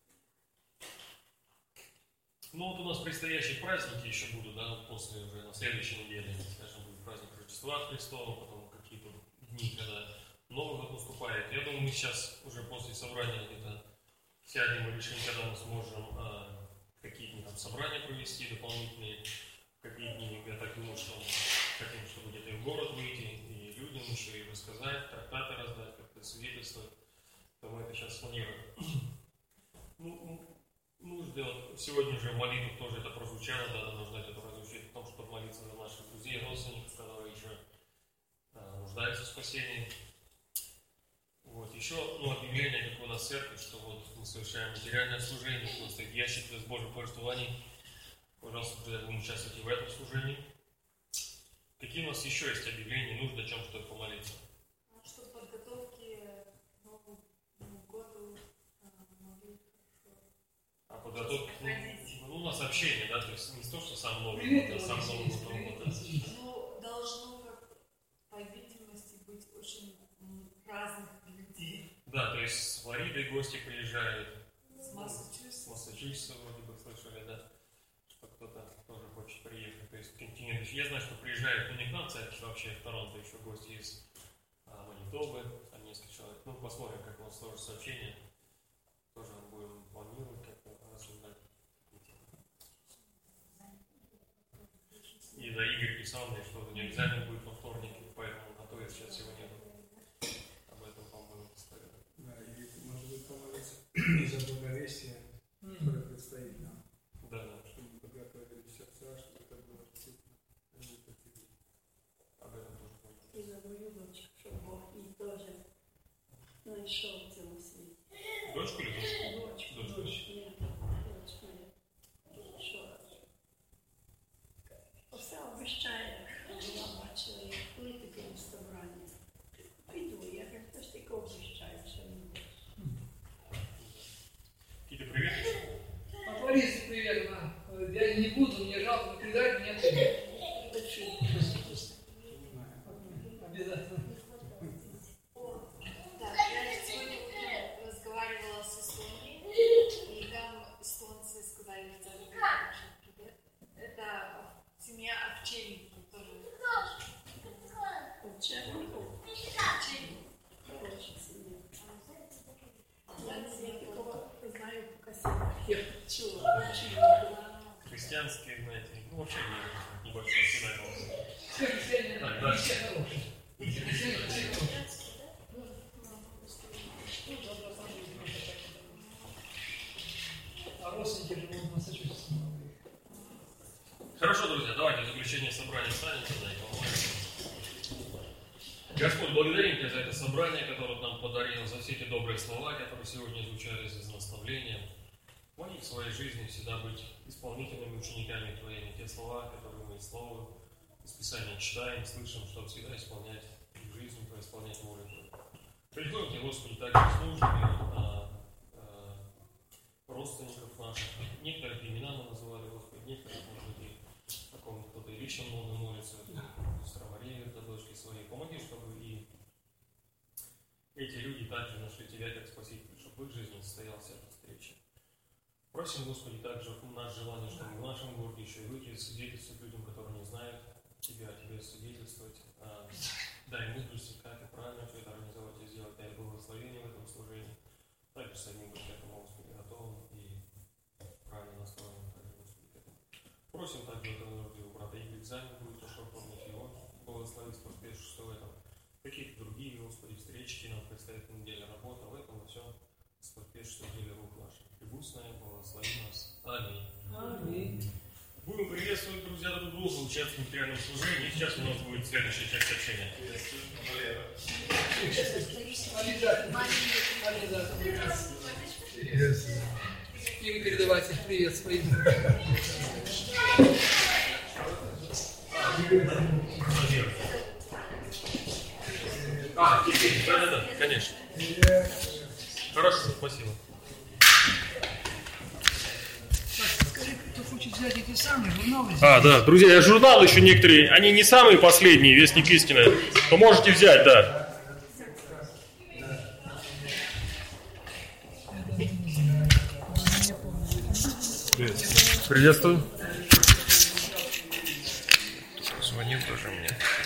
[SPEAKER 2] Ну вот у нас предстоящие праздники еще будут, да, после уже на следующей неделе, скажем, будет праздник Рождества Христова, потом какие-то дни, когда Новый год наступает. Я думаю, мы сейчас уже после собрания где-то сядем и решим, когда мы сможем а, какие дни там собрания провести дополнительные, какие дни, я так думаю, что мы хотим, чтобы где-то и в город выйти, и людям еще и рассказать, трактаты раздать, как-то свидетельствовать, то мы это сейчас планируем. Ну, нужно сделать, сегодня уже в молитвах тоже это прозвучало, да, нужно это прозвучать, о том, чтобы молиться за наших друзей. нуждаются в спасении. Вот. Еще ну, объявление, как у нас в церкви, что вот мы совершаем материальное служение, что стоит ящик с Божьим пожертвованием. Пожалуйста, друзья, будем участвовать и в этом служении. Какие у нас еще есть объявления, нужно о чем что помолиться?
[SPEAKER 6] Что подготовки к Новому году могли хорошо.
[SPEAKER 2] А подготовки, ну, ну, у нас общение, да, то есть не то, что сам Новый
[SPEAKER 1] Привет,
[SPEAKER 2] год, а сам Новый год.
[SPEAKER 6] Ну, должно, как, по видимости, быть очень м, разных людей.
[SPEAKER 2] Да, то есть с Флориды гости приезжают,
[SPEAKER 6] С Массачусетса.
[SPEAKER 2] с Массачусетса вроде бы слышали, да, что кто-то тоже хочет приехать. То есть континент. Я знаю, что приезжают, ну не к нам в церковь, вообще в Торонто еще гости из а, Манитобы, там несколько человек. Ну, посмотрим, как у нас сложится сообщение. Тоже будем планировать, как-то рассуждать. И да, Игорь писал мне, что у него экзамен будет во вторник, поэтому готовит сейчас всего нету. Об этом, по-моему, постоянно.
[SPEAKER 5] Да, и может быть помолиться за благовестие, которое предстоит нам.
[SPEAKER 2] Да, да.
[SPEAKER 5] Чтобы подготовили сердца, чтобы это было действительно.
[SPEAKER 2] Об этом тоже помню.
[SPEAKER 6] И за мою дочку, чтобы Бог ей тоже нашел в целом свете.
[SPEAKER 2] Дочку или дочку?
[SPEAKER 6] Дочку,
[SPEAKER 2] Дочку.
[SPEAKER 6] дочку, нет, дочку, нет. Що? Оце обіщає, я бачила, як коли ти в собранні. Прийду, я як хтось таке обіщаю, що не буде.
[SPEAKER 2] Какие-то приветы?
[SPEAKER 1] От Ларисы привет, она. Я не буду, мне жалко, передать мне привет. Обязательно.
[SPEAKER 8] Да, я сегодня утром разговаривала с Эстонией, и там эстонцы сказали, что привет. Это семья Овчинников тоже.
[SPEAKER 6] Овчинников?
[SPEAKER 8] Овчинников.
[SPEAKER 6] Хороша сім'я. Я такого знаю по кассетах. Я чула. Овчинников.
[SPEAKER 2] Христианские, знаете, ну вообще не, небольшой синагог.
[SPEAKER 1] Все христиане,
[SPEAKER 2] Так, да.
[SPEAKER 1] все хорошие. Все христиане, все хорошие. А родственники живут в Массачусетсе.
[SPEAKER 2] Хорошо, друзья, давайте в заключение собрания встанем тогда и помолимся. Господь, благодарим Тебя за это собрание, которое нам подарил, за все эти добрые слова, которые сегодня звучали из наставления. Помоги в своей жизни всегда быть исполнительными учениками Твоими. Те слова, которые мы из слова, из Писания читаем, слышим, чтобы всегда исполнять в жизни Твою, исполнять волю Твою. Приходим к Тебе, Господи, также с нуждами а, а, родственников наших. Некоторых имена мы называли, Господи, некоторых, может быть, и о ком кто-то и лично много молится, сестра Мария, это дочки своей. Помоги, чтобы и эти люди также нашли Тебя как Спаситель, чтобы в их жизни состоялась эта встреча. Просим, Господи, также наше желание, чтобы в нашем городе еще и выйти свидетельствовать людям, которые не знают Тебя, Тебе свидетельствовать. А, дай мудрости, как и правильно все это организовать и сделать. Дай благословение в этом служении. Также самим быть к этому, Господи, готовым и правильно настроенным также, Господи, к этому. Просим также в этом городе у брата Игоря экзамен будет, чтобы помнить его, благословить, споспешить в этом. Какие-то другие, Господи, встречи нам предстоит на неделе работа. В этом во всем споспешить в деле рук наших. И будь с нами, благослови нас. Аминь.
[SPEAKER 1] Аминь.
[SPEAKER 2] Будем приветствовать, друзья, друг друга, участвовать в материальном служении. И сейчас у нас будет следующая часть общения.
[SPEAKER 1] Обязательно. Обязательно. И вы передавайте привет своим.
[SPEAKER 2] А, теперь, да-да-да, конечно. Хорошо, спасибо.
[SPEAKER 1] Скажи, кто хочет взять эти самые журналы?
[SPEAKER 2] А, да, друзья, журналы еще некоторые, они не самые последние, Вестник истины, то можете взять, да. Приветствую. Звонил тоже мне.